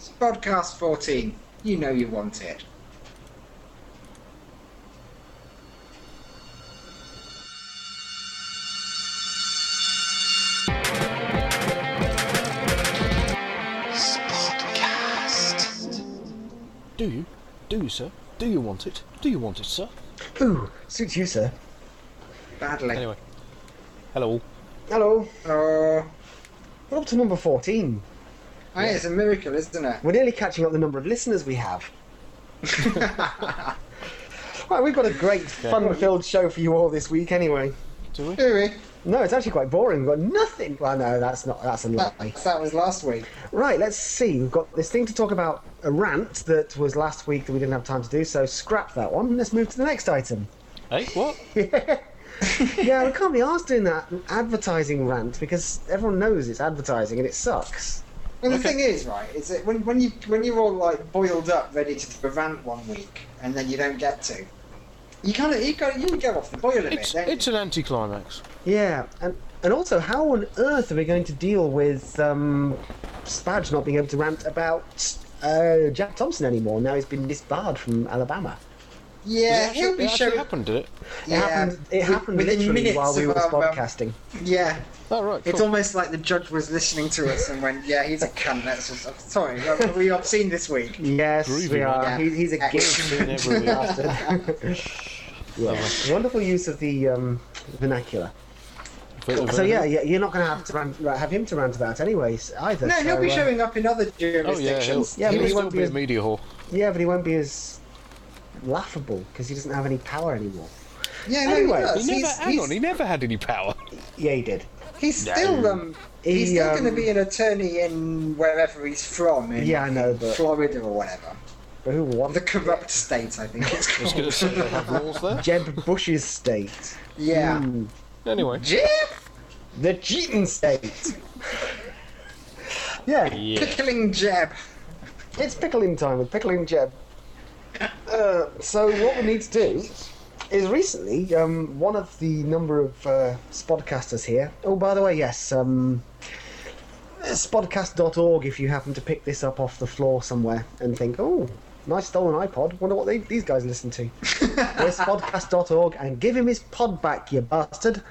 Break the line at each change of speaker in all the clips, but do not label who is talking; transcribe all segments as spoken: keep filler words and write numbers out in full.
Podcast fourteen. You know you want it. Spodcast.
Do you? Do you, sir? Do you want it? Do you want it, sir?
Ooh, suits you, sir.
Badly.
Anyway. Hello.
Hello.
Oh,
We're up to number fourteen.
oh, it's a miracle, isn't it?
We're nearly catching up the number of listeners we have. Right, we've got a great, fun-filled show for you all this week anyway.
Do we?
Do we?
No, it's actually quite boring. We've got nothing. Well, no, that's not. That's a lie.
That, that was last week.
Right, let's see. We've got this thing to talk about, a rant that was last week that we didn't have time to do, so scrap that one. Let's move to the next item.
Hey, what?
Yeah, we can't be asked doing that advertising rant because everyone knows it's advertising and it sucks.
Well, the
Okay.
thing is, right, is that when, when you when you're all like boiled up, ready to do a rant one week, and then you don't get to, you kind of you go you go off the boil a bit.
It's,
Don't
it's
you?
an anticlimax.
Yeah, and and also, how on earth are we going to deal with um, Spadge not being able to rant about uh, Jack Thompson anymore? Now he's been disbarred from Alabama.
Yeah,
It
he'll
actually,
be
it actually
showing.
happened, did it?
It
Yeah,
happened. It
wi-
happened
within
literally
minutes
while we were
of our, um,
podcasting.
Yeah,
Oh, right,
it's
cool.
almost like the judge was listening to us and went, "Yeah, he's a cunt." That's just, sorry, are we obscene this week?
Yes,
Groovy,
we are.
man.
He, he's a
Yeah.
guilty
Never really.
bastard. Yeah. Wonderful use of the um, vernacular.
Bit of
So
a-
yeah, yeah, you're not going to have to rant, have him to rant about anyways either.
No, he'll
so,
be
uh,
showing up in other
Oh, yeah, he'll,
jurisdictions.
Yeah,
he'll
but he
still
won't
be
be
a
as-
media whore.
Yeah, but he won't be as laughable because he doesn't have any power anymore.
Yeah, no,
Anyway,
he does.
He never,
he's,
hang
he's,
on, he never had any power.
Yeah, he did.
he's still um, he's
He,
still
um,
going to be an attorney in wherever he's from, in
Yeah, I know, but-
Florida or whatever.
But who won?
The corrupt state, I think it's
I was going
called.
to say they have laws there.
Jeb Bush's state.
Yeah.
Hmm.
Anyway.
Jim
The cheating state. Yeah,
Yeah.
pickling Jeb.
it's pickling time with pickling Jeb. Uh, so what we need to do is recently, um, one of the number of uh, spodcasters here. Oh, by the way, yes, um, spodcast dot org. If you happen to pick this up off the floor somewhere and think, oh, nice stolen iPod. Wonder what they, these guys listen to. Where's spodcast dot org and give him his pod back, you bastard.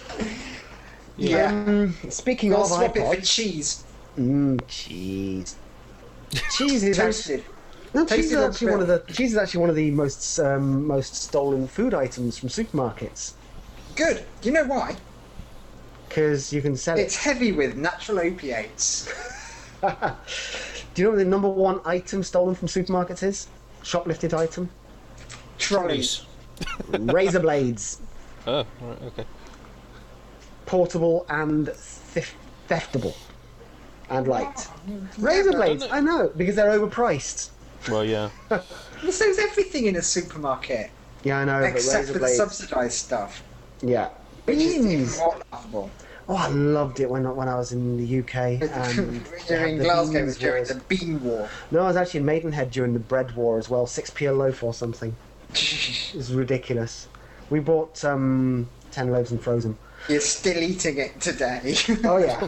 Yeah.
Um, speaking
We'll
of
swap it for
iPods,
cheese.
mmm, cheese. Cheese is actually.
Toasted.
No, cheese is
Toasted on
actually one of the cheese is actually one of the most um, most stolen food items from supermarkets
Good. Do you know why?
because you can sell
It's heavy with natural opiates.
it. Do you know what the number one item stolen from supermarkets is? Shoplifted item?
Trolleys.
Razor blades,
Oh, right, okay.
portable and thef- theftable, and light. Razor
Never.
blades, I know, because they're overpriced.
Well, yeah.
Well, so's everything in a supermarket,
Yeah, I know, but
except
razor
for the
blades.
subsidised stuff,
Yeah.
which is even
Beans.
more laughable.
Oh, I loved it when when I was in the U K. And they
You're
had
in
the
Glasgow
beans
was during
wars.
the Bean War.
No, I was actually in Maidenhead during the bread war as well. Six p a loaf or something. It was ridiculous. We bought um, ten loaves and froze them.
You're still eating it today.
Oh yeah.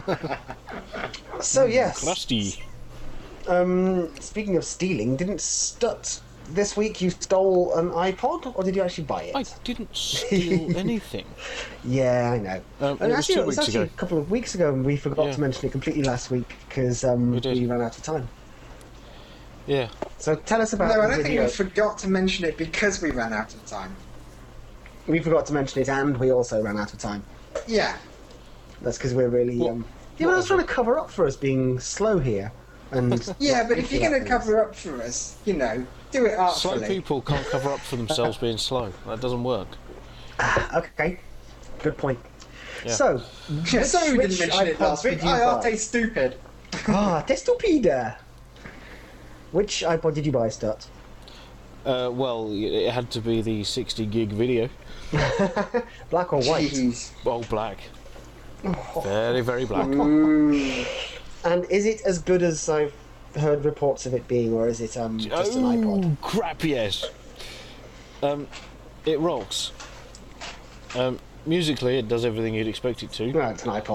So yes.
Crusty.
Um, speaking of stealing, didn't Stut this week you stole an iPod, or did you actually buy it?
I didn't steal anything.
Yeah, I know.
Um,
And
it was
actually,
two
it was
weeks
actually
ago.
a couple of weeks ago, and we forgot
Yeah.
to mention it completely last week because um,
We did.
we ran out of time.
Yeah.
So tell us about
No, I
the
don't think
video.
we forgot to mention it because we ran out of time.
We forgot to mention it, and we also ran out of time.
Yeah.
That's because we're really.
What-
Um, yeah, but I was trying to cover up for us being slow here. And
Yeah, but if you're going to
Ridiculous.
cover up for us, you know, do it
Slow
artfully.
people can't cover up for themselves being slow. That doesn't work.
Okay, good point.
Yeah.
So,
Yeah, sorry we
which
didn't mention it
iPod
last week.
did you
I
buy?
are stupid.
ah, te stupida. Which iPod did you buy, Stut?
Uh, well, it had to be the sixty gig video.
Black or white?
Jeez.
Oh, black. Very, very black.
Ooh.
And is it as good as I've heard reports of it being, or is it um just an iPod?
Oh, crap, yes. Um, it rocks. Um, musically, it does everything you'd expect it to.
Well, it's an iPod.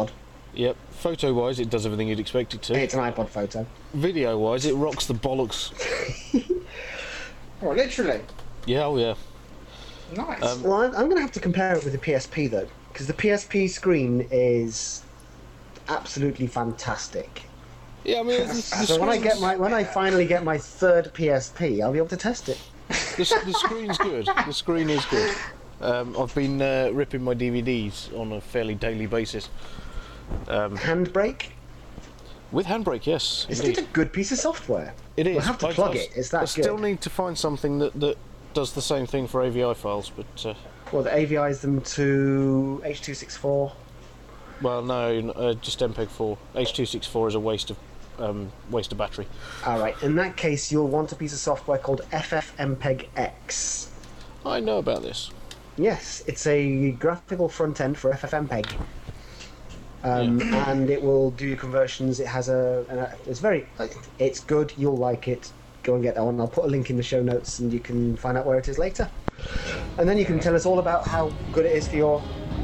Yep. Photo-wise, it does everything you'd expect it to.
It's an iPod photo.
Video-wise, it rocks the bollocks.
Oh, literally.
Yeah, oh yeah.
Nice.
Um,
Well, I'm, I'm going to have to compare it with the P S P though, because the P S P screen is absolutely fantastic.
Yeah, I mean, the, the
So when I get my when I finally get my third P S P, I'll be able to test it.
The, s- the screen's good. The screen is good. Um, I've been uh, ripping my D V Ds on a fairly daily basis. Um,
Handbrake.
with Handbrake, yes.
Isn't
indeed.
it a good piece of software?
It is.
We'll have to
I-
plug
I-
it. It's that
I still
good.
need to find something that, that does the same thing for A V I files, but uh,
Well, the A V Is them to H two sixty-four.
well, no, n- uh, just M P E G four. H two sixty-four is a waste of um, waste of battery.
All right. In that case, you'll want a piece of software called FFmpeg-X.
I know about this.
Yes, it's a graphical front end for FFmpeg. Um, and it will do conversions. It has a, an, it's very, it's good. You'll like it. Go and get that one. I'll put a link in the show notes, and you can find out where it is later. And then you can tell us all about how good it is for your.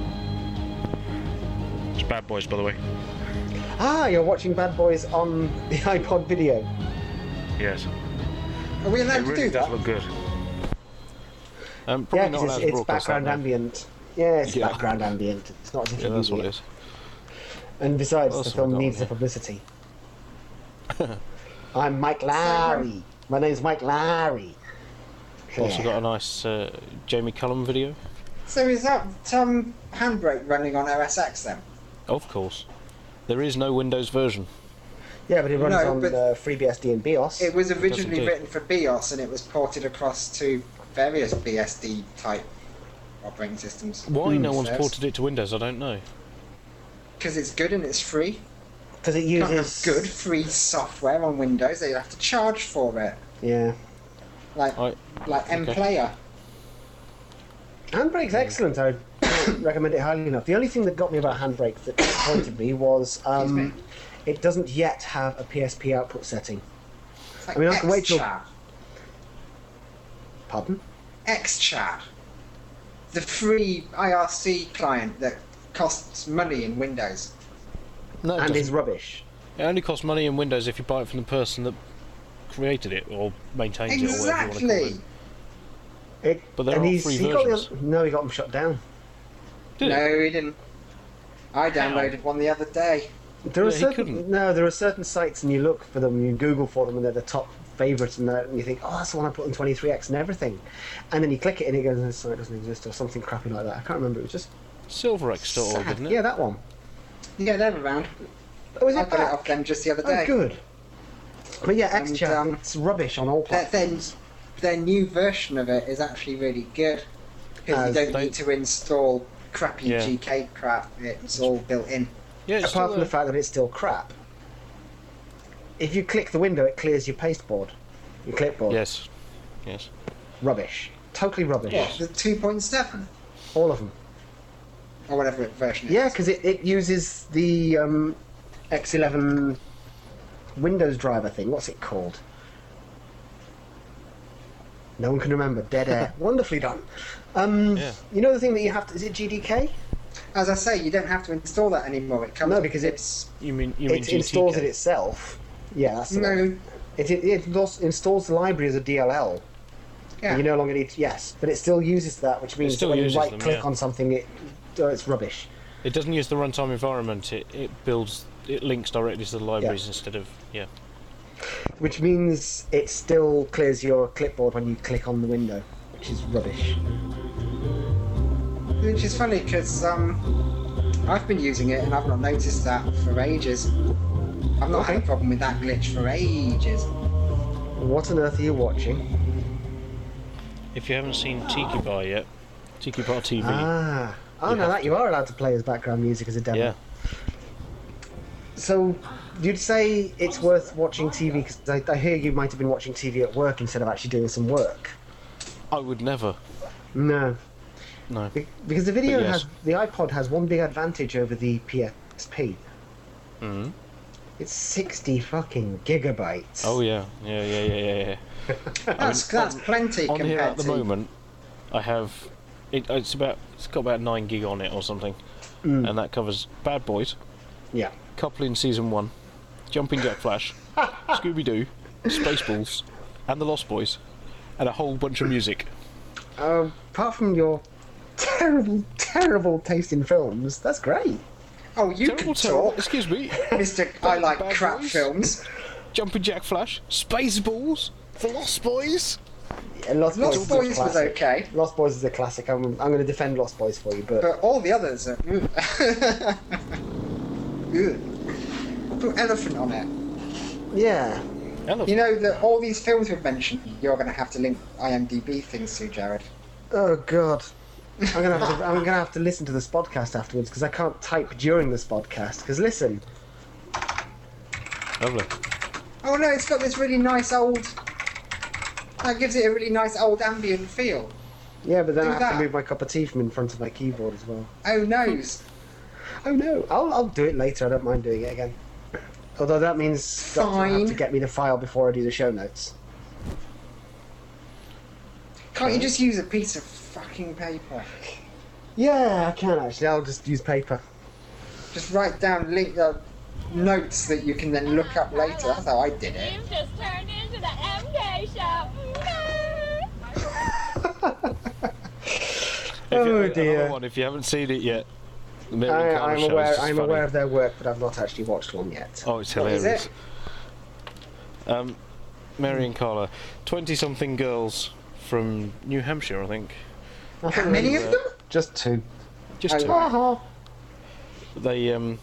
It's Bad Boys, by the way.
Ah, you're watching Bad Boys on the iPod video.
Yes.
Are we allowed to do that?
Look good. Um,
Yeah,
probably not
because
allowed
it's,
to
it's
broadcast
background
that now.
ambient. Yeah, it's
Yeah.
background ambient. It's not as if
Yeah,
you're
that's
using
what it
it.
is.
And besides,
What
the
else have I
film
got
needs
on
the
here?
publicity. I'm Mike Larry. My name's Mike Larry.
Also
Yeah.
got a nice uh, Jamie Cullum video.
So is that um, Handbrake running on O S X then?
Of course. There is no Windows version.
Yeah, but it runs
No,
on
but-
uh, FreeBSD and BIOS.
It was originally
indeed.
written for BIOS and it was ported across to various B S D type operating systems.
Why no one's
Yes.
ported it to Windows, I don't know.
Because it's good and it's free.
Because it
You can't have
uses
good free software on Windows. They have to charge for it,
Yeah,
like
I,
like
Okay.
MPlayer.
Handbrake's excellent. I recommend it highly enough. The only thing that got me about Handbrake that disappointed me was um,
Excuse me?
it doesn't yet have a P S P output setting.
It's like
I mean, I can wait till-
XChat.
Pardon?
XChat, the free I R C client that costs money in Windows.
no, it
And
doesn't.
is rubbish.
It only costs money in Windows if you buy it from the person that created it or maintains it or whatever you want to call
Exactly.
it.
It,
But they're
and
all
he's-
free
he got the-
versions.
no, he got them shut down.
Did it?
No, he didn't. I downloaded one the other day.
There are
Yeah, he
certain
couldn't.
no, there are certain sites, and you look for them, you Google for them, and they're the top favourites, and, that, and you think, oh, that's the one I put on twenty-three X and everything, and then you click it, and it goes, this site doesn't exist, or something crappy like that. I can't remember. It was just
Silverex dot org,
sad.
isn't it?
Yeah, that one.
Yeah, they're around.
Oh, is
I
it
got it
back?
off them just the other
Oh,
day.
good. But yeah,
And,
XChat,
um,
it's rubbish on all
Their, their,
platforms.
their new version of it is actually really good because
Uh,
you don't
they-
need to install crappy
Yeah.
G K crap. It's all built in.
Yeah, it's
Apart
still
from the
there.
fact that it's still crap. If you click the window, it clears your pasteboard, your clipboard.
Yes. Yes.
Rubbish. Totally rubbish.
What, the two point seven
All of them.
or whatever version it
Yeah,
is?
because it, it uses the um, X eleven Windows driver thing. What's it called? No one can remember. Dead air. Wonderfully done. Um,
Yeah.
You know the thing that you have to... Is it G D K?
As I say, you don't have to install that anymore. It comes
No,
with
because
this-
You mean you mean
It
G T K?
installs it itself. Yeah, that's the one.
No,
It, it, it installs- installs the library as a D L L.
yeah.
You no longer need... Yes, but it still uses that, which means
still
that when you
uses them,
right-click
yeah.
on something, it oh, it's rubbish.
It doesn't use the runtime environment. It it builds. It links directly to the libraries instead of yeah.
Which means it still clears your clipboard when you click on the window, which is rubbish.
Which is funny because um, I've been using it and I've not noticed that for ages. I've not had a
Okay.
problem with that glitch for ages.
What on earth are you watching?
If you haven't seen Tiki Bar yet, Tiki Bar T V.
Ah. Oh,
You
no,
have
that
to.
you are allowed to play as background music as a demo.
yeah.
So, you'd say it's worth watching T V, because I, I hear you might have been watching T V at work instead of actually doing some work.
I would never.
No.
No.
Be- Because the video
But yes.
has... The iPod has one big advantage over the P S P.
Mm.
It's sixty fucking gigabytes.
Oh yeah. Yeah. Yeah. Yeah. Yeah. yeah.
That's that's plenty
On
compared
here at the
to.
moment, I have. It, it's about. It's got about nine gig on it or something,
Mm.
and that covers Bad Boys,
Yeah.
Couple in season one, Jumping Jack Flash, Scooby Doo, Spaceballs, and the Lost Boys, and a whole bunch of music.
Uh, apart from your terrible, terrible taste in films, that's great.
Oh, you
Terrible,
can
terrible.
talk,
Excuse me.
Mister I like
Bad
crap
Boys.
films.
Jumping Jack Flash, Spaceballs, the Lost Boys.
Yeah, Lost,
Lost
Boys,
Boys
is a
was
classic.
okay,
Lost Boys is a classic. I'm, I'm going to defend Lost Boys for you, but,
but all the others are. Ugh. Put elephant on it.
yeah.
Elephant.
You know that all these films we've mentioned, you're going to have to link IMDb things to, Jared.
Oh God. I'm gonna have to. I'm gonna have to listen to this podcast afterwards because I can't type during this podcast. Because listen,
Lovely.
Oh no, it's got this really nice old. That gives it a really nice old ambient feel.
yeah, but then
Do
I have
that.
to move my cup of tea from in front of my keyboard as well.
Oh noes.
Oh no, I'll I'll do it later. I don't mind doing it again. Although that means Doctor will have
Fine.
to get me the file before I do the show notes.
Can't you just use a piece of fucking paper?
Yeah, I can actually. I'll just use paper.
Just write down link uh, notes that you can then look up later. That's how I did it.
You've just turned into the M K show.
If
Oh,
you, another
dear.
one, if you haven't seen it yet, the Mary
I,
and Carla
I'm
show
aware.
is just
I'm
funny.
aware of their work, but I've not actually watched one yet.
Oh, it's
What is
hilarious.
it?
Um, Mary and Carla, twenty-something girls from New Hampshire, I think.
I
How
think
many
there's,
of
uh,
them?
Just two.
Just
Oh,
two.
right.
Uh-huh.
They um,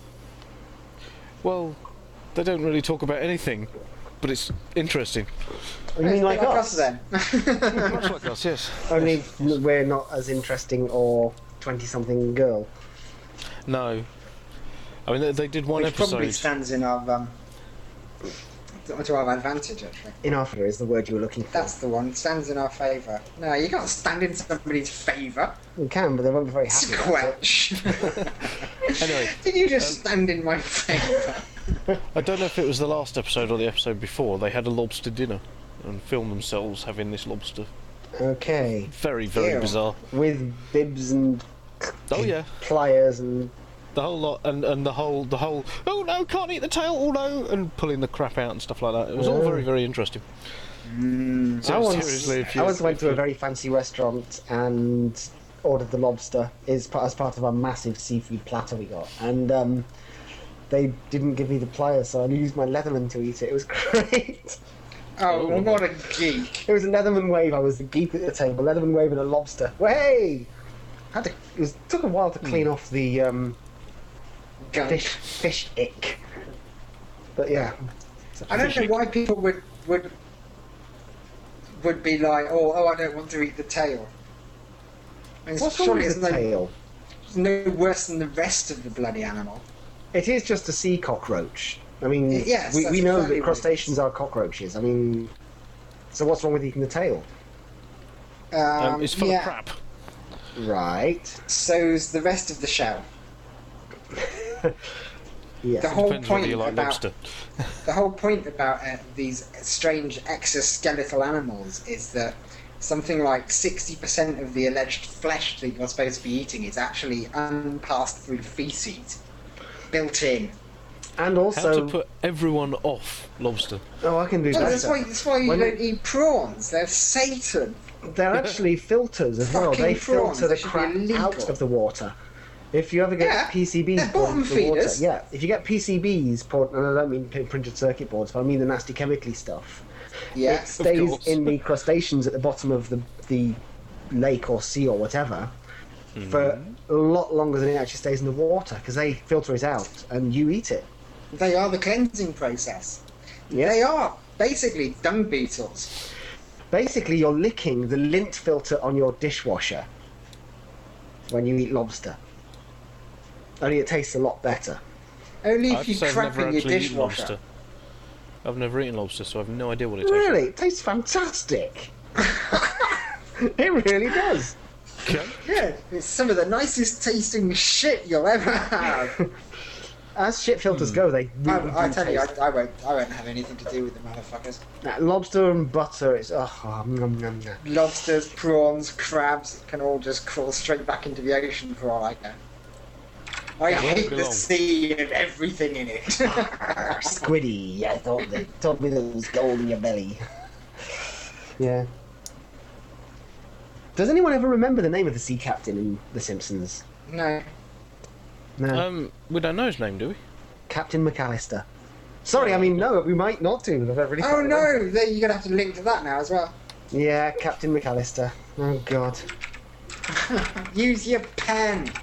well, they don't really talk about anything, but it's interesting.
You mean like,
Like
us?
us then?
Much like us, yes.
Only we're not as interesting or twenty-something girl.
No, I mean they, they did one
Which probably
episode.
stands in our um, to our advantage actually.
In our favour is the word you were looking for.
That's the one. Stands in our favour. No, you can't stand in somebody's favour.
You can, but they won't be very happy. about it.
Squelch.
Anyway,
Did you just stand in my favour?
I don't know if it was the last episode or the episode before. They had a lobster dinner and filmed themselves having this lobster.
Okay.
Very, very
Ew.
bizarre.
With bibs and
Oh yeah,
pliers and
the whole lot, and, and the whole the whole. Oh no, can't eat the tail. Oh no, and pulling the crap out and stuff like that. It was all
Oh.
very, very interesting.
Mm.
So
I once,
seriously, if you,
I once went
if
to a
you-
very fancy restaurant and ordered the lobster is part, as part of a massive seafood platter we got, and um, they didn't give me the pliers, so I used my Leatherman to eat it. It was great.
Oh, well, what a geek.
It was a Leatherman wave. I was the geek at the table. Leatherman wave and a lobster. Way. Had to. It was, took a while to clean off the um,
Gunk.
fish fish ick. But yeah.
I don't know why people would would would be like, oh, oh, I don't want to eat the tail. I mean,
What's wrong
surely
with
it's
the
no,
tail?
it's no worse than the rest of the bloody animal.
It is just a sea cockroach. I mean,
Y- yes,
we,
that's
we know
exactly
that
what it
crustaceans are cockroaches. I mean, so what's wrong with eating the tail?
Um,
um, it's full
yeah,
of crap.
Right.
so's the rest of the shell.
Yes.
The whole
Depends whether
point
you like
about
lobster.
the whole point about uh, these strange exoskeletal animals is that something like sixty percent of the alleged flesh that you're supposed to be eating is actually unpassed through feces, built in.
And
How
also,
to put everyone off lobster?
oh, I can do
Well,
that.
that's why that's why you
When
don't
you-
eat prawns. They're Satan.
They're actually filters as well.
Fucking
They
prawns,
filter
they
the
should be
crap
illegal.
out of the water. If you ever get
Yeah,
P C Bs
they're
poured
bottom
into the water,
feeders.
yeah, if you get P C Bs poured, and I don't mean p- printed circuit boards, but I mean the nasty chemically stuff.
Yeah.
It stays
course.
in the crustaceans at the bottom of the the lake or sea or whatever for a lot longer than it actually stays in the water because they filter it out and you eat it.
They are the cleansing process.
Yeah.
They are basically dung beetles.
Basically, you're licking the lint filter on your dishwasher when you eat lobster. Only it tastes a lot better.
Only if
I'd
you
say I've
crap
never
in your
actually eaten
dishwasher.
lobster. I've never eaten lobster, so I've no idea what it tastes
Really, it tastes fantastic. It really does.
like. Okay.
Yeah, it's some of the nicest tasting shit you'll ever have.
As shit filters go, they
I,
really
I
do
tell you,
taste.
I, I won't. I won't have anything to do with the motherfuckers.
Nah, lobster and butter, it's oh, oh nom, nom, nom.
Lobsters, prawns, crabs can all just crawl straight back into the ocean for all I know. I
won't
hate
be
the
long.
sea and everything in it.
Squiddy, I thought they told me there was gold in your belly. Yeah. Does anyone ever remember the name of the sea captain in The Simpsons?
No.
No.
Um, we don't know his name, do we?
Captain McAllister. Sorry, I mean, no, we might not do. I really
Oh
can't remember.
no, there you're gonna have to link to that now as well.
Yeah, Captain McAllister. Oh, God.
Use your pen.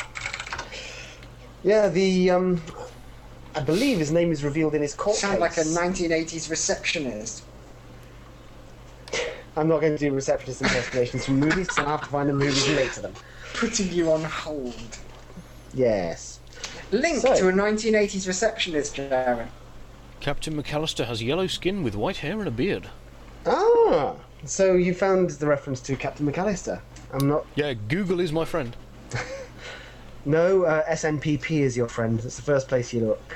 Yeah, the, um... I believe his name is revealed in his court
Sound like a
case.
nineteen eighties receptionist.
I'm not going to do receptionist impersonations from movies, because I'll have to find the movies and relate to them.
Putting you on hold.
Yes.
Link
So-
to a nineteen eighties receptionist, Jared.
Captain McAllister has yellow skin with white hair and a beard.
Ah! So you found the reference to Captain McAllister. I'm not...
Yeah, Google is my friend.
No, uh, S N P P is your friend. That's the first place you look.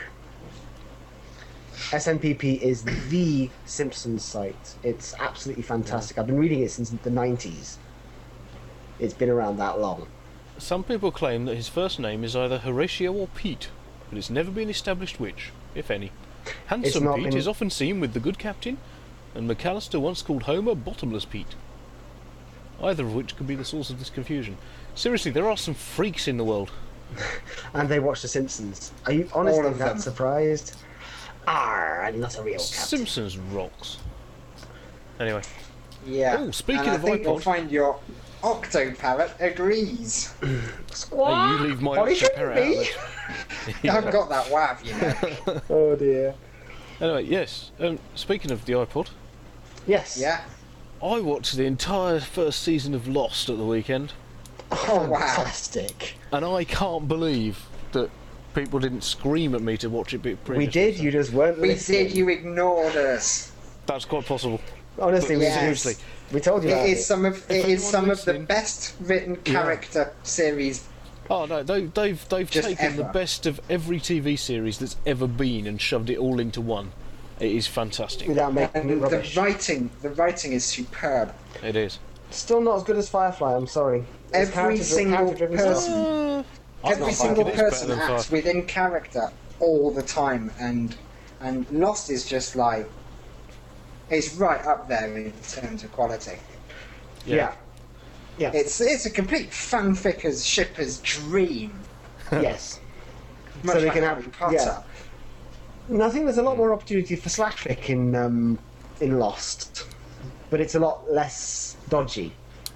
S N P P is the Simpsons site. It's absolutely fantastic. I've been reading it since the nineties. It's been around that long.
Some people claim that his first name is either Horatio or Pete, but it's never been established which, if any. Handsome
not
Pete
been-
is often seen with the good captain, and McAllister once called Homer Bottomless Pete. Either of which could be the source of this confusion. Seriously, there are some freaks in the world.
And they watch The Simpsons. Are you
All
honestly
of
that
them.
surprised? Arr, I'm not a real captain.
Simpsons rocks. Anyway,
Yeah.
Oh, speaking
and I
of
think you'll
iPod.
find your Octoparrot agrees.
hey,
Squawk!
you leave my
Why shouldn't
parrot
we?
out.
I've got that wav, you know.
Oh dear.
Anyway, yes. Um, speaking of the iPod,
Yes.
Yeah.
I watched the entire first season of Lost at the weekend,
Oh wow.
Fantastic.
and I can't believe that people didn't scream at me to watch it. Be
We did, you just weren't
We
listening.
did. You ignored us.
That's quite possible.
Honestly,
But
we
Yes.
seriously,
We told you
It
that.
is some of it is
anyone
some of the
listening-
best written character series.
oh no, they, they've they've
Just
taken the
ever.
best of every T V series that's ever been and shoved it all into one. It is fantastic.
Without making it
And the
rubbish.
writing, the writing is superb.
It is.
Still not as good as Firefly, I'm sorry. It's
Every
character-
single
character-driven
person-
stuff.
Uh, I'm
Every
not
single
thinking it's better
person
than
acts
Fire-
within character all the time, and and Lost is just like it's right up there in terms of quality.
Yeah. Yeah.
It's it's a complete fanficker's shipper's dream.
Yes.
Much
So they
like
can
Harry
have-
Potter.
yeah. And I think there's a lot more opportunity for slash fic in um, in Lost, but it's a lot less dodgy.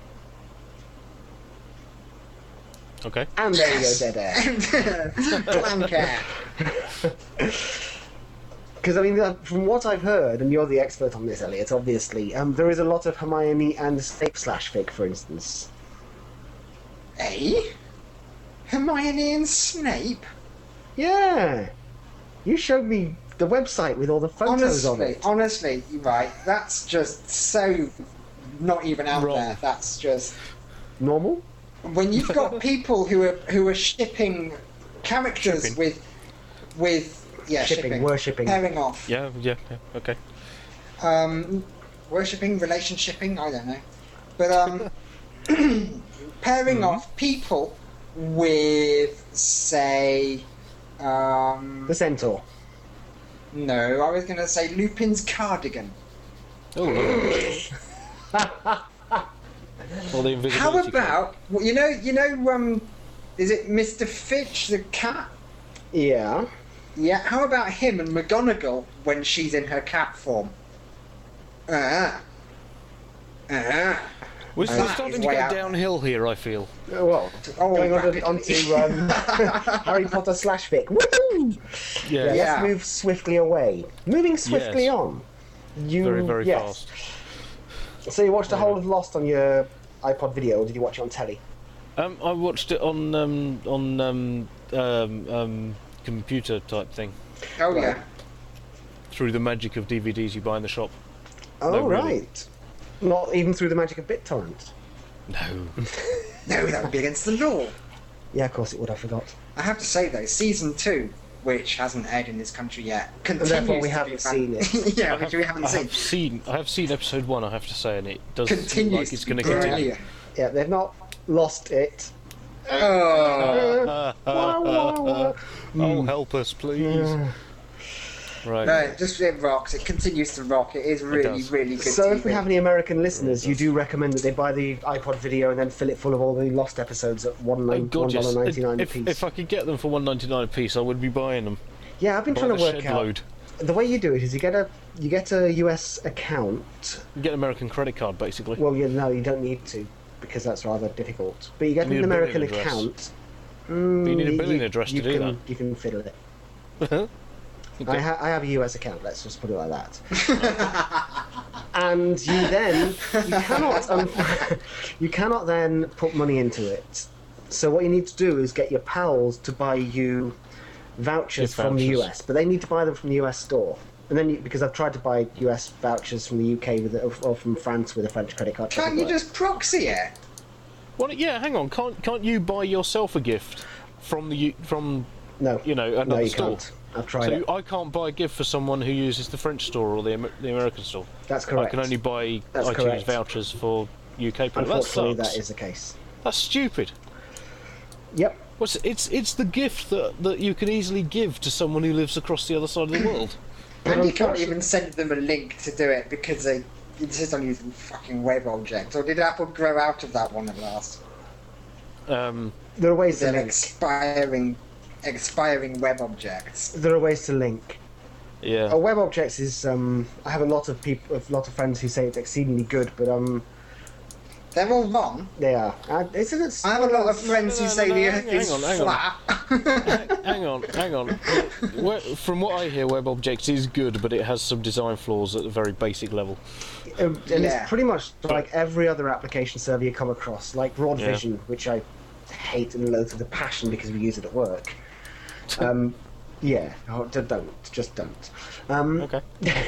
Okay.
And there you go, dead air.
Blank air.
Because I mean, uh, from what I've heard, and you're the expert on this, Elliot, obviously, um, there is a lot of Hermione and Snape slash fic, for instance.
Eh? Hermione and Snape?
Yeah, you showed me the website with all the photos on
Honestly,
it.
honestly, you're right. That's just so not even out
Wrong.
there. That's just
Normal?
when you've got people who are who are shipping characters
Shipping.
with with yeah
Shipping,
shipping,
worshipping.
pairing off,
Yeah, yeah, yeah. Okay.
um, worshipping, relationshipping. I don't know, but um, pairing
Mm-hmm.
off people with say um,
The Centaur.
no, I was going to say Lupin's cardigan.
Oh, lovely. Or the invisibility.
How
cloak.
about well, you know you know um, is it Mister Fitch the cat?
Yeah.
Yeah, how about him and McGonagall when she's in her cat form? Ah. Ah.
We're
That is
starting to
way
go
out.
downhill here, I feel.
Uh, Well,
Oh,
going on
rapidly.
to, onto um, Harry Potter slash fic. Woohoo!
Yeah.
Yeah,
Yeah.
let's move swiftly away. Moving swiftly
Yes.
on. You,
Very, very
yes.
fast.
So you watched the whole of Lost on your iPod video, or did you watch it on telly?
Um, I watched it on um, on um, um, um, computer type thing
Oh
Right.
yeah.
through the magic of D V Ds you buy in the shop.
Oh,
No, really.
right. Not even through the magic of BitTorrent.
No.
No, that would be against the law.
Yeah, of course it would, I forgot.
I have to say though, season two, which hasn't aired in this country yet, continues
therefore we
to be
haven't
fan-
seen it.
yeah,
I
which
have,
we haven't
I
seen.
have seen. I have seen episode one. I have to say, and it does seem
Continues
like it's
to
going
be
to continue.
brilliant.
Yeah, they've not lost it
Oh.
Wah, wah, wah.
Oh, help us, please. Right.
No, it just it rocks. It continues to rock. It is really,
does.
really good.
So
T V.
if we have any American listeners, you do recommend that they buy the iPod video and then fill it full of all the lost episodes at one
Oh, God, yes.
ninety nine a
If,
piece.
if I could get them for one ninety-nine a piece, I would be buying them.
Yeah, I've been
Buy
trying to
the
work
shed
out.
load.
The way you do it is you get a you get a U S account.
You get an American credit card, basically.
Well, you no, you don't need to because that's rather difficult. But you get
You need
an
a billing
American
address.
account. Mm,
But you need a billing address to
you
do
can,
that.
You can fiddle it.
Okay.
I, ha- I have a U S account. Let's just put it like that. And you then you cannot um, you cannot then put money into it. So what you need to do is get your pals to buy you vouchers
Gift
from the U
vouchers.
S, but they need to buy them from the U S store. And then you, because I've tried to buy U S vouchers from the U K with a, or from France with a French credit card.
Can't
doesn't
you
work.
just proxy it?
Well, yeah, hang on. Can't can't you buy yourself a gift from the U- from
No,
you know
no,
another
you
store?
can't. I've tried
So
it.
I can't buy a gift for someone who uses the French store or the Amer- the American store.
That's
I
correct.
can only buy
That's
iTunes
correct.
vouchers for U K people. That
Unfortunately,
sucks.
that is the case.
That's stupid.
Yep.
What's it's it's the gift that that you can easily give to someone who lives across the other side of the world.
And you can't
unfortunately-
even send them a link to do it because they insist on using fucking web objects. Or did Apple grow out of that one at last?
Um,
There are ways to
They're
link.
expiring, expiring web objects.
There are ways to link.
yeah.
Uh, web objects is um, I have a lot of people, a lot of friends who say it's exceedingly good, but um,
They're all wrong.
they are. Uh, isn't it?
I have a lot of friends
No,
who
no,
say
no,
the
no,
Earth
hang
is
on, hang on.
flat.
hang on, hang on. Where- From what I hear, Web Objects is good, but it has some design flaws at a very basic level.
Um, and
Yeah.
it's pretty much like every other application server you come across, like Broad
Yeah.
Vision, which I hate and loathe with a passion because we use it at work. Um, yeah, oh, d- don't, just don't. Um,
Okay.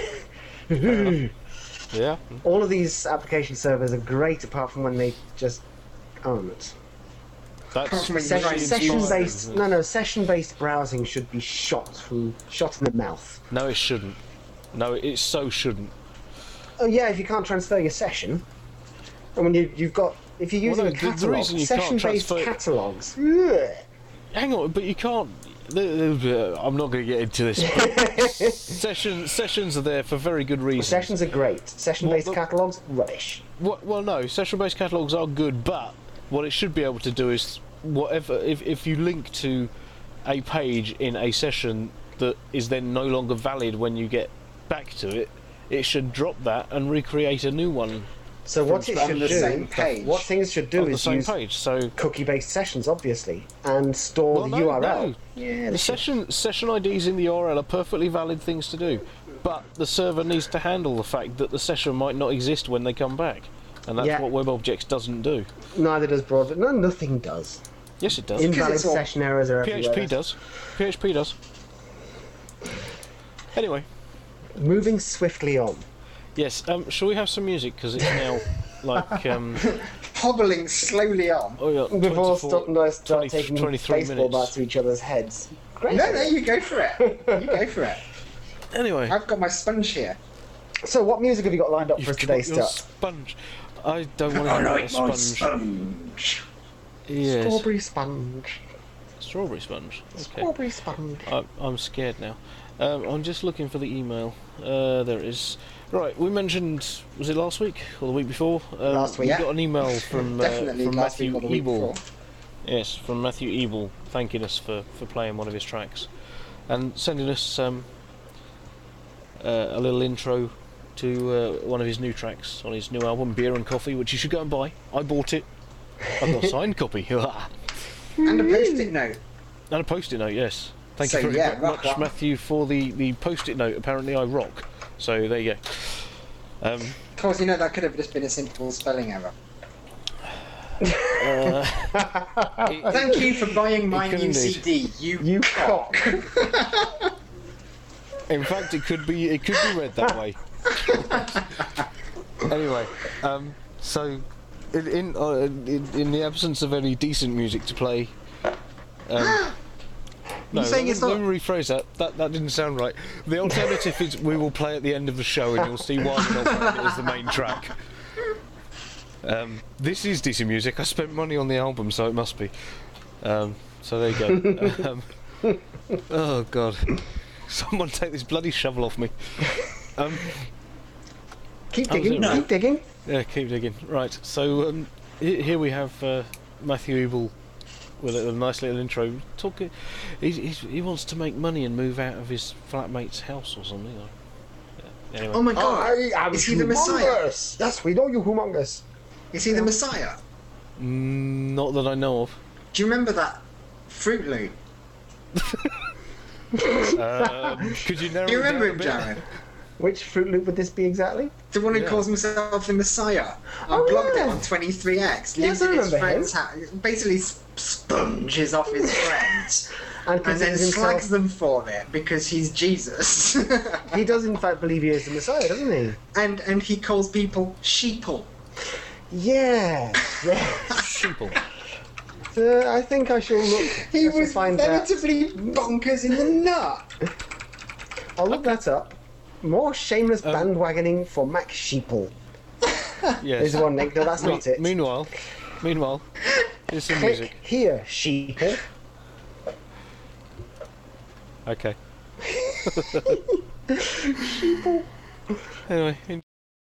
Yeah.
all of these application servers are great, apart from when they just aren't.
That's
When you
Session,
try and
session
use
based,
them.
no, no, session based browsing should be shot from shot in the mouth.
No, it shouldn't. No, it so shouldn't.
Oh yeah, if you can't transfer your session, and when you you've got if you're using
no,
a
the- the
catalog,
reason you can't
session-based
transfer-
catalogs. ugh.
Hang on, but you can't. the- the- I'm not going to get into this. but Sessions sessions are there for very good reasons.
Sessions are great. Session-based
Well, the-
catalogs, rubbish.
Well, well, no, session-based catalogs are good, but what it should be able to do is whatever. If if you link to a page in a session that is then no longer valid when you get back to it, it should drop that and recreate a new one
So what it
on
should
the
do,
same page.
what things should do
on the
is
same
use
page. So
cookie-based sessions, obviously, and store
Well,
the
no,
U R L.
no.
Yeah,
the
they should.
session session I Ds in the U R L are perfectly valid things to do, but the server needs to handle the fact that the session might not exist when they come back, and that's
Yeah.
what WebObjects doesn't do.
Neither does Broad. No, nothing does.
Yes, it does.
Invalid
it's all-
session errors are
P H P
everywhere.
does. P H P does. Anyway,
Moving swiftly on.
yes. Um, shall we have some music because it's now like um,
Hobbling slowly on.
oh yeah,
Before
twenty-four
Stop and I start
twenty,
taking
twenty-three
baseball
minutes.
bats to each other's heads. Great.
No, no, you go for it. You go for it.
Anyway,
I've got my sponge here.
So, what music have you got lined up for
you've
us today,
got your
Stuck?
sponge. I don't want to hear about a sponge.
sponge.
Yes,
Strawberry sponge.
strawberry sponge. Okay.
Strawberry sponge.
I, I'm scared now. Um, I'm just looking for the email. Uh, there it is. Right, we mentioned, was it last week or the week before? Um,
Last week.
We
Yeah.
got an email from, uh,
Definitely
from
last
Matthew
week or the week
Ebel.
before.
Yes, from Matthew Ebel, thanking us for, for playing one of his tracks. And sending us um, uh, a little intro to uh, one of his new tracks on his new album, Beer and Coffee, which you should go and buy. I bought it. I've got a signed copy.
And a post-it note.
And a post-it note, yes. Thank
So,
you very
yeah, rock
much,
on.
Matthew, for the, the post-it note. Apparently I rock. So there you go. Um,
Of course, you know that could have just been a simple spelling error.
uh, it-
Thank you for buying my
could
new
indeed.
C D, you,
You cock.
in fact, it could be it could be read that way. Anyway, um, so in in, uh, in in the absence of any decent music to play, um, no,
saying
let,
it's
me-
not-
let me rephrase that. That that didn't sound right. The alternative is we will play at the end of the show, and you'll see why we're not playing it as the main track. Um, this is decent music. I spent money on the album, so it must be. Um, so there you go. um, oh God! Someone take this bloody shovel off me. Um,
Keep
I was
digging,
in-
keep digging.
yeah, keep digging. Right. So um, he- here we have uh, Matthew Ebel with a, a nice little intro. Talking, he's, he's, he wants to make money and move out of his flatmate's house or something. Like, yeah. Anyway.
Oh my god!
I am
Is he the Messiah?
humongous. Yes, we know you humongous.
Is he the Messiah?
Mm, not that I know of.
Do you remember that Fruit Loop?
Um, could you narrow
Do you
it
remember
down a
him,
bit?
Jared?
Which Fruit Loop would this be exactly?
The one who
Yeah.
calls himself the Messiah. I
Oh,
blogged
yeah.
it on twenty-three X.
Yes,
Lives
I
in his
remember
friend's house. Basically s- sponges off his friends.
And
And then
considers
slags
himself.
them for it because he's Jesus.
He does in fact believe he is the Messiah, doesn't he?
and and he calls people sheeple.
Yeah. Yeah.
Sheeple.
Uh, I think I shall look.
He
I shall
was
find that.
relatively bonkers in the nut.
I'll look that up. More shameless
Um,
bandwagoning for Max Sheeple.
Yes.
There's one link. No, that's
Me-
not it.
Meanwhile, meanwhile, here's some
Click
music.
here, Sheeple.
Okay. Anyway, in-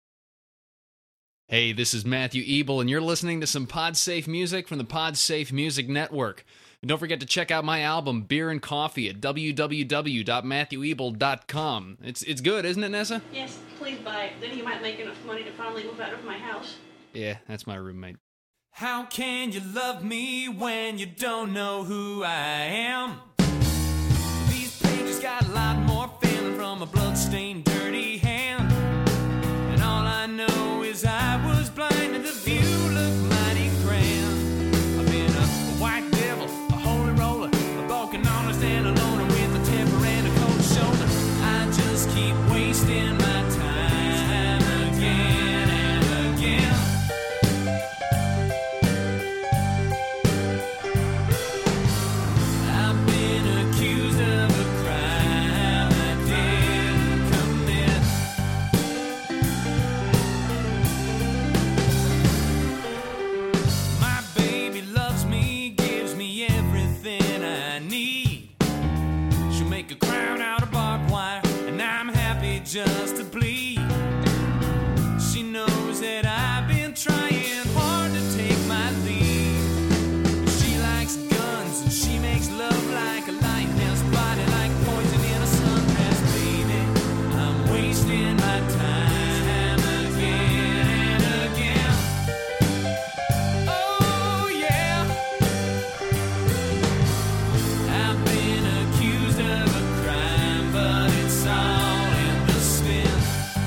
Hey, this is Matthew Ebel, and you're listening to some PodSafe music from the PodSafe Music Network. And don't forget to check out my album, Beer and Coffee, at w w w dot matthew ebel dot com. It's it's good, isn't it, Nessa?
Yes, please buy it. Then you might make enough money to finally move out of my house.
Yeah, that's my roommate.
How can you love me when you don't know who I am? These pages got a lot more feeling from a bloodstained, dirty hand. And all I know is I was blind and the view looked mighty grand. I've been a, a white devil, a holy roller, a broken honest and a loner with a temper and a cold shoulder. I just keep wasting my time again and again. I've been accused of a crime I didn't commit. My baby loves me, gives me everything I need. She'll make a crown out of barbed wire, and I'm happy just to bleed. She knows that I've been trying hard to take my lead. She likes guns and she makes love like a lighthouse body, like poison in a sundress, baby. I'm wasting my time again and again. Oh yeah, I've been accused of a crime, but it's all in the spin.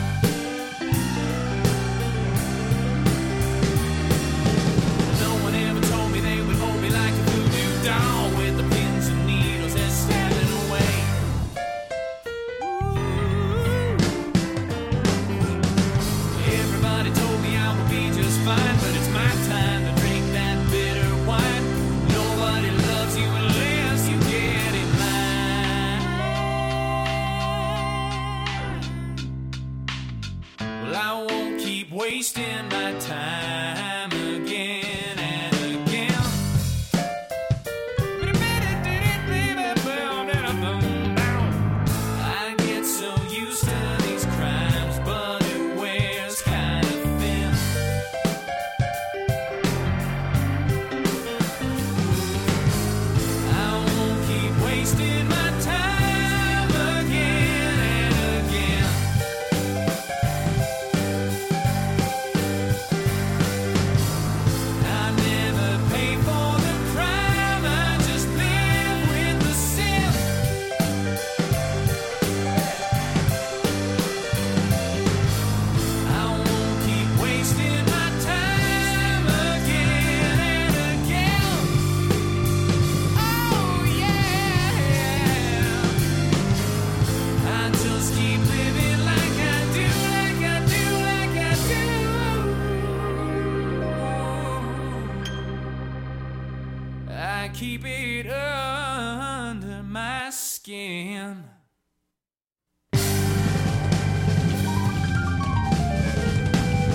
No one ever told me they would hold me like a voodoo doll with the pins and needles that's stabbing away. Everybody told me I would be just fine, but it's my time to drink that bitter wine. Nobody loves you unless you get in line. Well, I won't keep wasting my time again and again. I get so used to these crimes, but it wears kind of thin. I won't keep wasting my time again and again. I never pay for the crime, I just live with the sin. I won't keep wasting my time again and again. Oh yeah, I just keep living like I do, like I do, like I do. I keep it under my skin.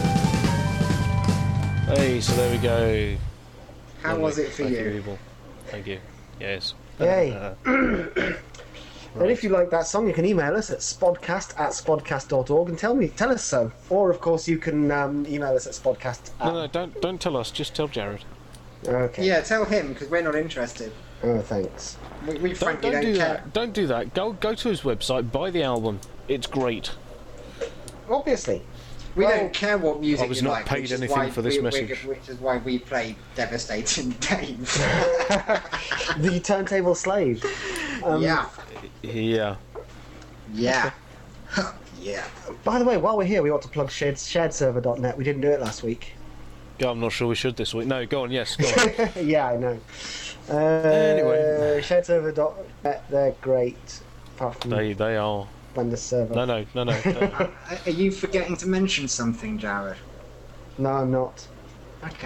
hey, so there we go.
How
Lovely.
was it for
Matthew
you?
Ebel. Thank you. Yes.
Yay.
Uh,
And if you like that song, you can email us at spodcast at spodcast dot org and tell me, tell us so. Or, of course, you can um, email us at spodcast. At...
no, no, don't don't tell us. Just tell Jared.
Okay.
Yeah, tell him because we're not interested.
Oh, thanks.
We, we
Don't,
frankly
don't
don't,
do
care.
that. Don't do that. Go go to his website. Buy the album. It's great.
Obviously.
We
Well,
don't care what music
I was
you
not
like,
paid
which is
anything
why
for this
we, we-
message.
which is why we play Devastating Dave.
The turntable slave. Um,
yeah,
Yeah.
yeah, yeah.
By the way, while we're here, we ought to plug shared, shared server dot net. We didn't do it last week.
I'm not sure we should this week. No, go on. Yes, go on.
Yeah, I know. Uh,
Anyway.
shared server dot net, they're great. Apart from
they they are.
Blender server.
No, no, no, no. no.
Are you forgetting to mention something, Jared?
No, I'm not.
Okay.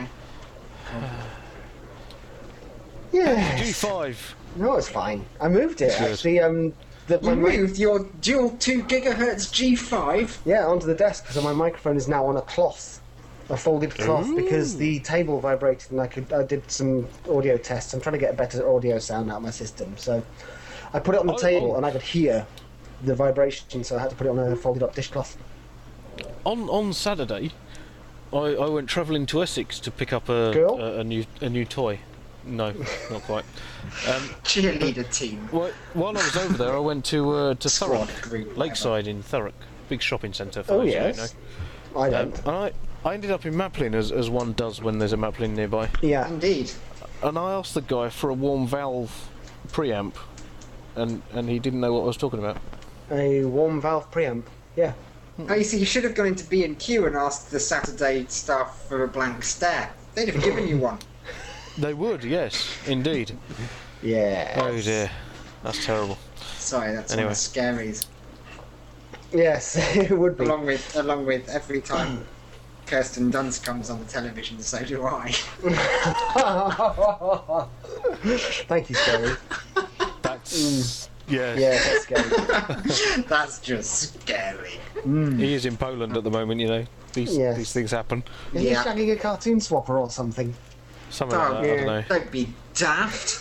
Yeah.
G five.
No, it's fine. I moved it,
Good.
actually. Um, the, my
You
mic-
moved your dual two gigahertz G five.
Yeah, onto the desk, so my microphone is now on a cloth. A folded cloth, because the table vibrated and I could I did some audio tests. I'm trying to get a better audio sound out of my system, so I put it on the
Oh,
table
oh.
and I could hear the vibration, so I had to put it on a folded up dishcloth.
On on Saturday, I, I went travelling to Essex to pick up a,
Girl?
a a new a new toy. No, not quite. Um,
Cheerleader team.
Well, while I was over there, I went to uh, to
Squad
Thurrock,
group,
Lakeside in Thurrock, big shopping centre for
Oh,
those
yes.
who don't
I
know. Um,
don't.
and I, I ended up in Maplin as, as one does when there's a Maplin nearby.
Yeah.
Indeed.
And I asked the guy for a warm valve preamp, and and he didn't know what I was talking about.
A warm valve preamp. Yeah.
Oh, you see, you should have gone into B and Q and asked the Saturday staff for a blank stare. They'd have given you one.
They would, yes, indeed.
Yeah.
Oh dear, that's terrible.
Sorry, that's
Anyway.
one of the scaries.
Yes, it would be.
Along with, along with every time Kirsten Dunst comes on the television, so do I.
Thank you, Scary.
That's yes.
Yeah, that's scary.
That's just scary.
He is in Poland at the moment, you know. These
Yes.
these things happen.
Is
Yeah.
he shagging a cartoon swapper or something?
Something
Oh,
like that. I don't know.
Don't be daft.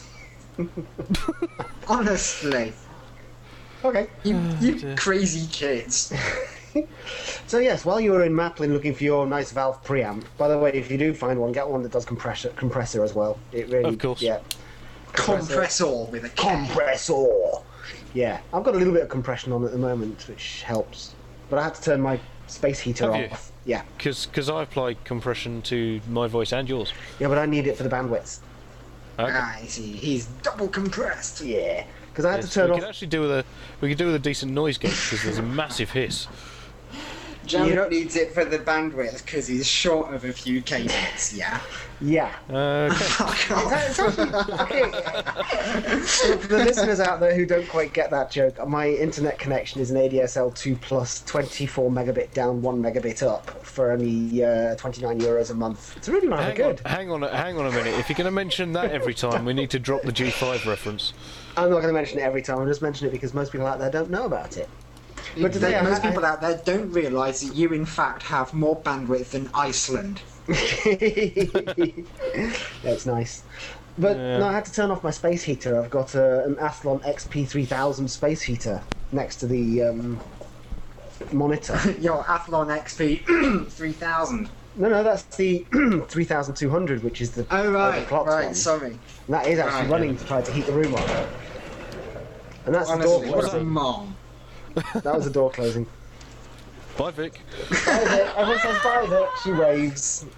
Honestly,
Okay.
you,
Oh,
you crazy kids.
So yes, while you were in Maplin looking for your nice valve preamp, by the way, if you do find one, get one that does compressor compressor as well. It really,
Of course.
yeah,
Compressor with a K.
compressor. Yeah, I've got a little bit of compression on at the moment, which helps. But I had to turn my space heater
Have you?
off. Yeah,
Because I apply compression to my voice and yours.
yeah, but I need it for the bandwidth.
Okay.
Ah, I see. He's double compressed.
Yeah, because I had
Yes,
to turn
we
off.
could actually do with a we could do with a decent noise gate because there's a massive hiss.
Jared
Yeah.
needs it for the bandwidth because he's short of a few cables. Yeah.
Yeah.
Uh, okay.
It's actually- okay. For the listeners out there who don't quite get that joke, my internet connection is an A D S L two plus, twenty-four megabit down, one megabit up for only uh, twenty-nine euros a month. It's really rather
hang
good.
on, hang on, a- hang on a minute. If you're going to mention that every time, we need to drop the G five reference.
I'm not going to mention it every time. I'll just mention it because most people out there don't know about it. But today I
most
had-
people out there don't realise that you, in fact, have more bandwidth than Iceland.
That's nice. But
Yeah.
no, I had to turn off my space heater. I've got a, an Athlon X P three thousand space heater next to the um, monitor.
Your Athlon X P three thousand.
No, no, that's the three thousand two hundred, which is the
Oh right,
overclocked
right.
one.
Sorry.
And that is actually
Right.
running to try to heat the room up. And that's
Honestly,
the
what
door
a
closing.
mom.
That was the door closing.
Bye, Vic.
Bye, Vic. Everyone says bye, Vic. She waves.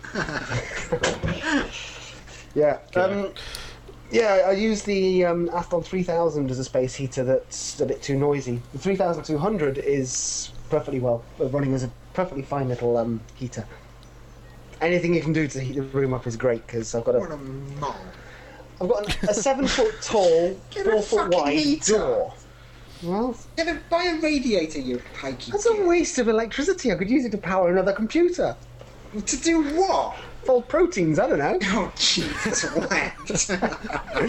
Yeah. Um, yeah, I use the um, Athlon three thousand as a space heater that's a bit too noisy. The three thousand two hundred is perfectly well, running as a perfectly fine little um, heater. Anything you can do to heat the room up is great because I've got
What
a
a mom.
I've got a, a seven foot tall,
Get a
four foot
fucking
wide
heater.
door. Well,
Get a, buy a radiator, you pikey.
that's a waste of electricity. I could use it to power another computer.
To do what?
Fold proteins. I don't know.
Oh, Jesus, what?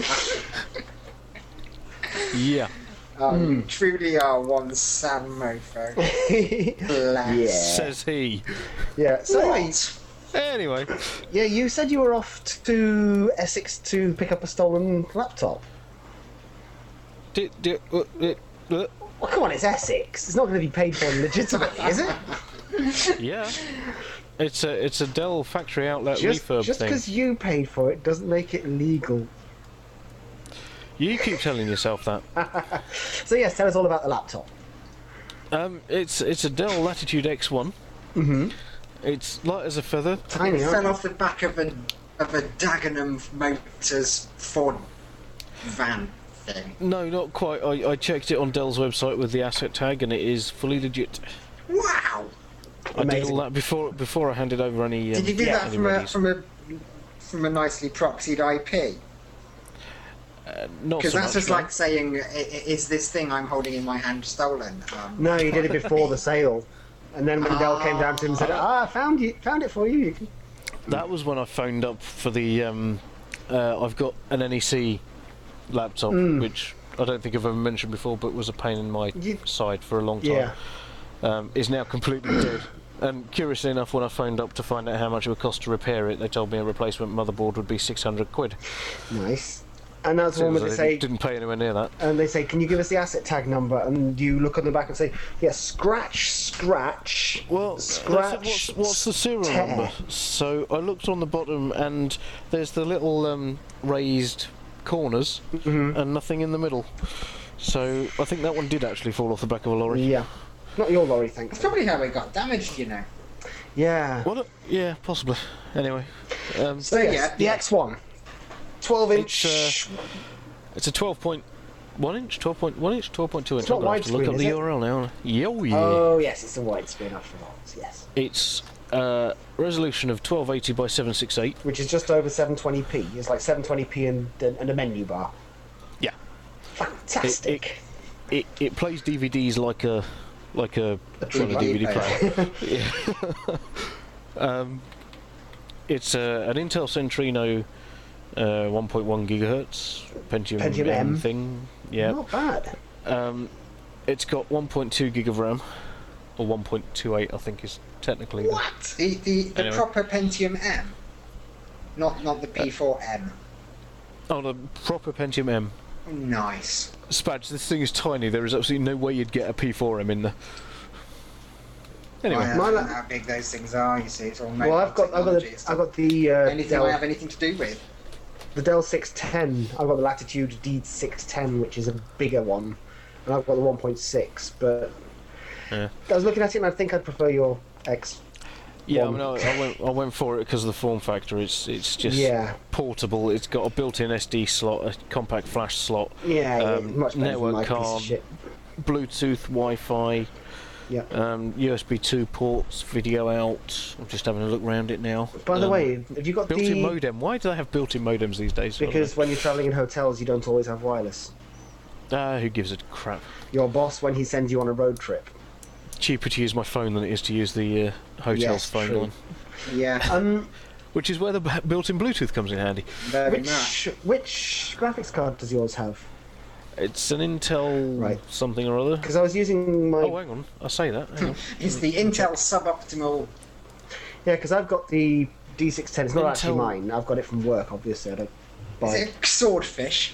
Yeah.
Oh, you truly are one sad mofo.
yeah.
Bless.
Says he.
Yeah. So anyway,
What?
Anyway,
Yeah, you said you were off to Essex to pick up a stolen laptop.
did, did, uh, uh, uh,
Well, come on, it's Essex. It's not going to be paid for legitimately, is it?
yeah, it's a it's a Dell factory outlet
Just
refurb
just
thing.
because you paid for it doesn't make it legal.
You keep telling yourself that.
So yes, tell us all about the laptop.
Um, it's it's a Dell Latitude X one. Mm-hmm. It's light as a feather.
Tiny,
It
aren't
fell
you?
off the back of a of a Dagenham Motors Ford van thing.
No, not quite. I, I checked it on Dell's website with the asset tag, and it is fully legit.
Wow!
I did
Amazing.
all that before before I handed over any. Um,
Did you do
yeah,
that
any
from a,
readies.
from a from a nicely proxied I P?
Not
Because
so
that's
much,
just
no.
like saying, "I- I- "Is this thing I'm holding in my hand stolen?" Um,
No, he did it before the sale. And then when Dell came down to him and said, "Ah, I found you, found it for you." you can...
That was when I phoned up for the. Um, uh, I've got an N E C laptop,
Mm.
which I don't think I've ever mentioned before, but was a pain in my
You-
side for a long time.
Yeah.
Um, is now completely dead. And curiously enough, when I phoned up to find out how much it would cost to repair it, they told me a replacement motherboard would be six hundred quid.
Nice. And that's the one where
I
they
didn't,
say,
didn't pay anywhere near that.
and they say, "Can you give us the asset tag number?" And you look on the back and say, "Yes, scratch, scratch."
Well, they
Scratch,
said, what's, what's the serial
tear.
number? So I looked on the bottom, and there's the little um, raised corners
Mm-hmm.
and nothing in the middle. So I think that one did actually fall off the back of a lorry.
Yeah. Not your lorry, thanks.
That's probably how it got damaged, you know.
Yeah.
What? A, yeah, possibly. Anyway, um,
So yes,
yeah,
the
yeah.
X one. twelve inch.
It's, uh, it's a twelve point one inch, twelve point one inch, twelve point two inch.
It's not
I'm gonna have to look
widescreen,
up
is
the
it?
U R L now. Yo, yeah.
Oh yes, it's a widescreen after all. Yes.
It's uh, resolution of twelve eighty by seven sixty-eight.
Which is just over seven twenty p. It's like seven twenty p and, and a menu bar.
Yeah.
Fantastic.
It it plays D V Ds like a like a,
A
well, a D V D
player.
player. Yeah. um, it's uh, an Intel Centrino uh, one point one gigahertz Pentium,
Pentium
M,
M.
thing. Yeah.
Not bad.
Um, it's got one point two gig of RAM, or one point two eight, I think is technically. the-
What? The the, the
Anyway.
proper Pentium M, not not the P four M.
Oh, the proper Pentium M.
Nice.
Spadge, this thing is tiny. There is absolutely no way you'd get a P four M in there. Anyway,
I
my
don't
la-
know how big those things are. You see, it's all
Well, I've got I've got
technology.
the,
It's
I've
not
got the uh,
anything
Dell,
I have anything to do with.
the Dell six ten. I've got the Latitude D six ten, which is a bigger one, and I've got the one point six. But
Yeah.
I was looking at it, and I think I'd prefer your X.
yeah, I,
one.
mean, I, I went I went for it because of the form factor. It's it's just
Yeah.
portable. It's got a built-in S D slot, a compact flash slot,
Yeah, yeah,
Um,
much better
network
than my piece
card.
of shit.
Bluetooth, Wi-Fi,
Yeah.
um, U S B two ports, video out. I'm just having a look around it now.
By the
Um,
way, have you got
built-in
the?
modem. Why do they have built-in modems these days? I don't
Because when you're travelling in hotels, you don't always have wireless.
know. Ah, who gives a crap?
Your boss, when he sends you on a road trip.
Cheaper to use my phone than it is to use the uh, hotel's
Yes,
phone
true.
line.
Yeah,
Um,
Which is where the b- built-in Bluetooth comes in handy.
very much.
which which graphics card does yours have?
It's an Intel
Right.
something or other.
Because I was using my
Oh, hang on. I say that. Hang on.
It's the Intel suboptimal.
yeah, because I've got the D six ten. It's not actually
Intel-
mine. I've got it from work, obviously. I don't buy
Is
it.
it swordfish?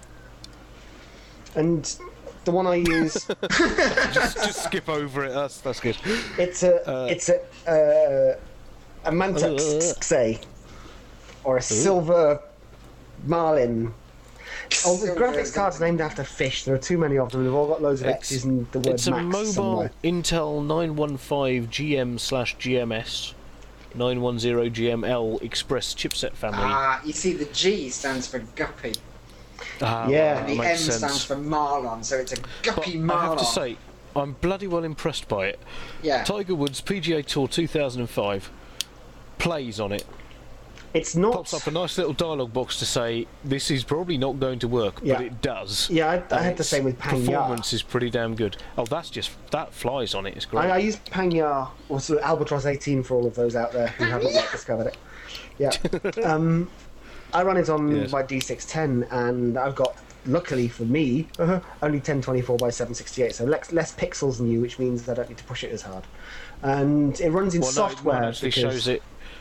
And the one I use,
just, just skip over it. That's that's good.
it's a
Uh,
it's a uh, a Mantaxe or a silver marlin. Oh, the
Silver
graphics
is
card's named after fish. There are too many of them. They've all got loads of
It's-
X's and the word
It's a
Max
mobile
somewhere.
Intel nine one five G M slash G M S nine one zero G M L Express chipset family.
Ah, you see, the G stands for guppy,
Ah,
Yeah.
that
and the M
makes sense.
stands for marlon. So it's a
But
guppy
I
marlon.
have to say, I'm bloody well impressed by it.
yeah.
Tiger Woods P G A Tour two thousand five plays on it.
It's not.
Pops up a nice little dialogue box to say this is probably not going to work,
Yeah.
but it does.
Yeah, I, I
And
had the
its
same with Pangyar.
Performance is pretty damn good. Oh, that's just that flies on it. It's great.
I, I use Pangyar, or sort of Albatross eighteen for all of those out there who haven't yet discovered it. Yeah. um, I run it on
Yes.
my D six ten, and I've got, luckily for me, only ten twenty-four by seven sixty-eight, so less, less pixels than you, which means I don't need to push it as hard. And it runs in
well, no,
software.
mine actually
because,
shows it.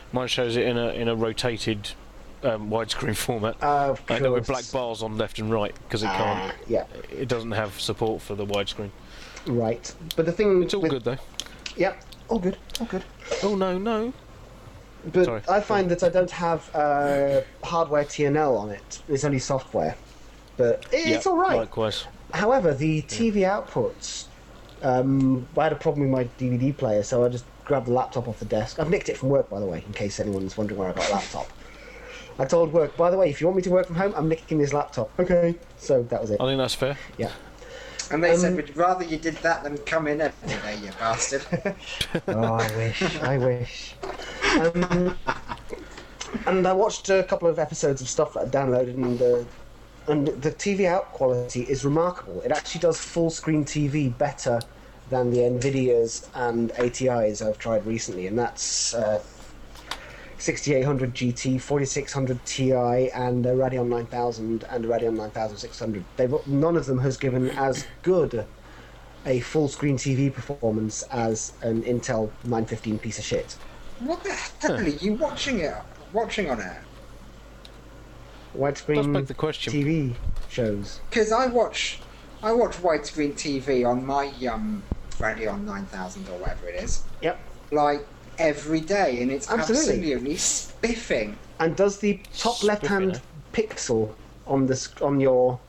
Mine shows it in a in a rotated um, widescreen format.
Uh, of
Uh, no, with
course.
black bars on left and right because it
Ah,
can't.
yeah,
It doesn't have support for the widescreen.
right. But the thing
It's all
with,
good though.
Yep, all good, all good.
Oh no, no.
But
Sorry.
I find that I don't have uh, hardware T N L on it. It's only software. But it's
Yep,
all right.
Likewise.
However, the T V outputs, um, I had a problem with my D V D player, so I just grabbed the laptop off the desk. I've nicked it from work, by the way, in case anyone's wondering where I got a laptop. I told work, by the way, if you want me to work from home, I'm nicking this laptop. Okay. So that was it.
I think that's fair.
Yeah.
And they
Um,
said, we'd rather you did that than come in every day, you bastard.
Oh, I wish. I wish. Um, and I watched a couple of episodes of stuff that I downloaded, and uh, and the T V out quality is remarkable. It actually does full screen T V better than the Nvidias and A T Is I've tried recently, and that's uh, sixty-eight hundred G T, forty-six hundred Ti, and a Radeon nine thousand and a Radeon nine thousand six hundred. They've none of them has given as good a full screen T V performance as an Intel nine fifteen piece of shit.
What the hell are you watching it? Watching on it?
Widescreen
Does beg the question.
T V shows.
Because I watch, I watch widescreen T V on my um, Radeon nine thousand or whatever it is,
Yep.
like every day, and it's
Absolutely.
absolutely spiffing.
And does the top
Spiffing,
left-hand
eh?
pixel on the sc- on your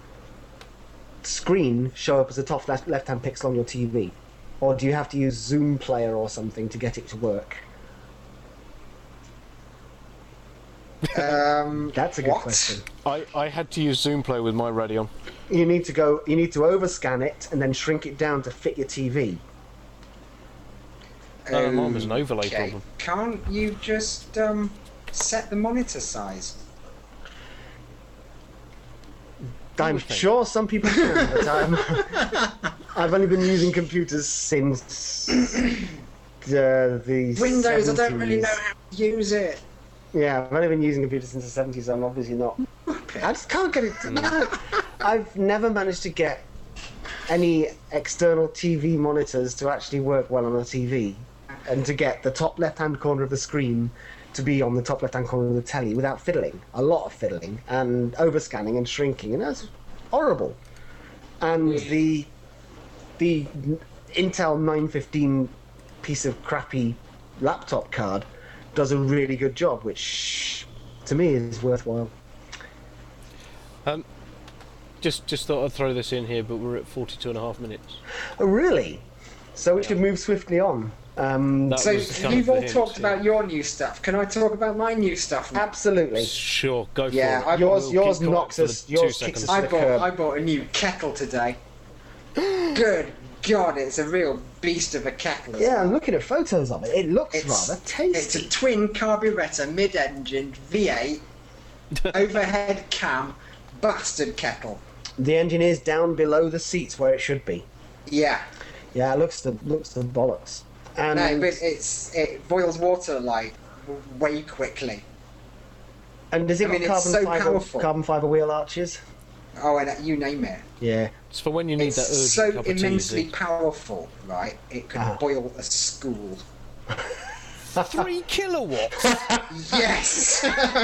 screen show up as a top left left-hand pixel on your T V, or do you have to use Zoom Player or something to get it to work?
Um,
That's a good
what?
question.
I, I had to use Zoom Play with my Radeon.
You need to go. You need to overscan it and then shrink it down to fit your T V.
No, mine was an overlay
Okay.
problem.
Can't you just um, set the monitor size?
I'm
would think.
sure some people can, but I'm, I've only been using computers since uh, the
Windows, I don't really
seventies.
know how to use it.
Yeah, I've only been using computers since the seventies. I'm obviously not. I just can't get it. No, I've never managed to get any external T V monitors to actually work well on a T V, and to get the top left-hand corner of the screen to be on the top left-hand corner of the telly without fiddling. A lot of fiddling and overscanning and shrinking, and that's horrible. And the the Intel nine fifteen piece of crappy laptop card does a really good job, which to me is worthwhile.
Um, just just thought I'd throw this in here, but we're at forty-two and a half minutes.
Oh, really? So we should move swiftly on. Um,
That
So
was kind
you've
of
all
the hint,
talked
yeah.
about your new stuff. Can I talk about my new stuff? now?
absolutely.
Sure, go
Yeah,
for
I-
it.
Yours,
We'll
yours
keep quiet
knocks
for the
us.
two
Yours
seconds.
kicks us
I
to the
bought
curb.
I bought a new kettle today. Good God, it's a real beast of a kettle. as
Yeah,
well.
I'm looking at photos of it. It looks
It's,
rather
it's
tasty.
a twin carburettor, mid-engine V eight, overhead cam, bastard kettle.
The engine is down below the seats where it should be.
Yeah,
Yeah, it looks the looks the bollocks. And
no, but it's it boils water like w- way quickly.
and does it
I mean,
got
it's
carbon
so
fiber
powerful.
carbon fiber wheel arches?
Oh, and uh, you name it.
Yeah.
It's for when you need
It's
that urgent
so
cup of tea.
immensely
is it?
powerful, right? It could
Ah.
boil a school.
Three kilowatts.
Yes.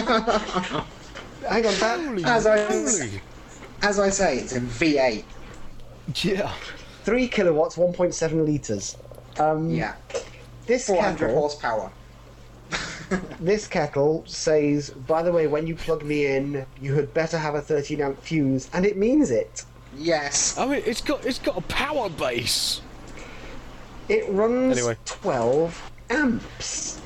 Hang on, that
Holy
As I-
moly.
As I say, it's a V eight.
Yeah.
three kilowatts, one point seven liters. Um,
Yeah,
This
four hundred
kettle,
horsepower.
this kettle says, by the way, when you plug me in, you had better have a thirteen amp fuse, and it means it.
Yes.
I mean, it's got it's got a power base.
It runs
Anyway.
twelve amps.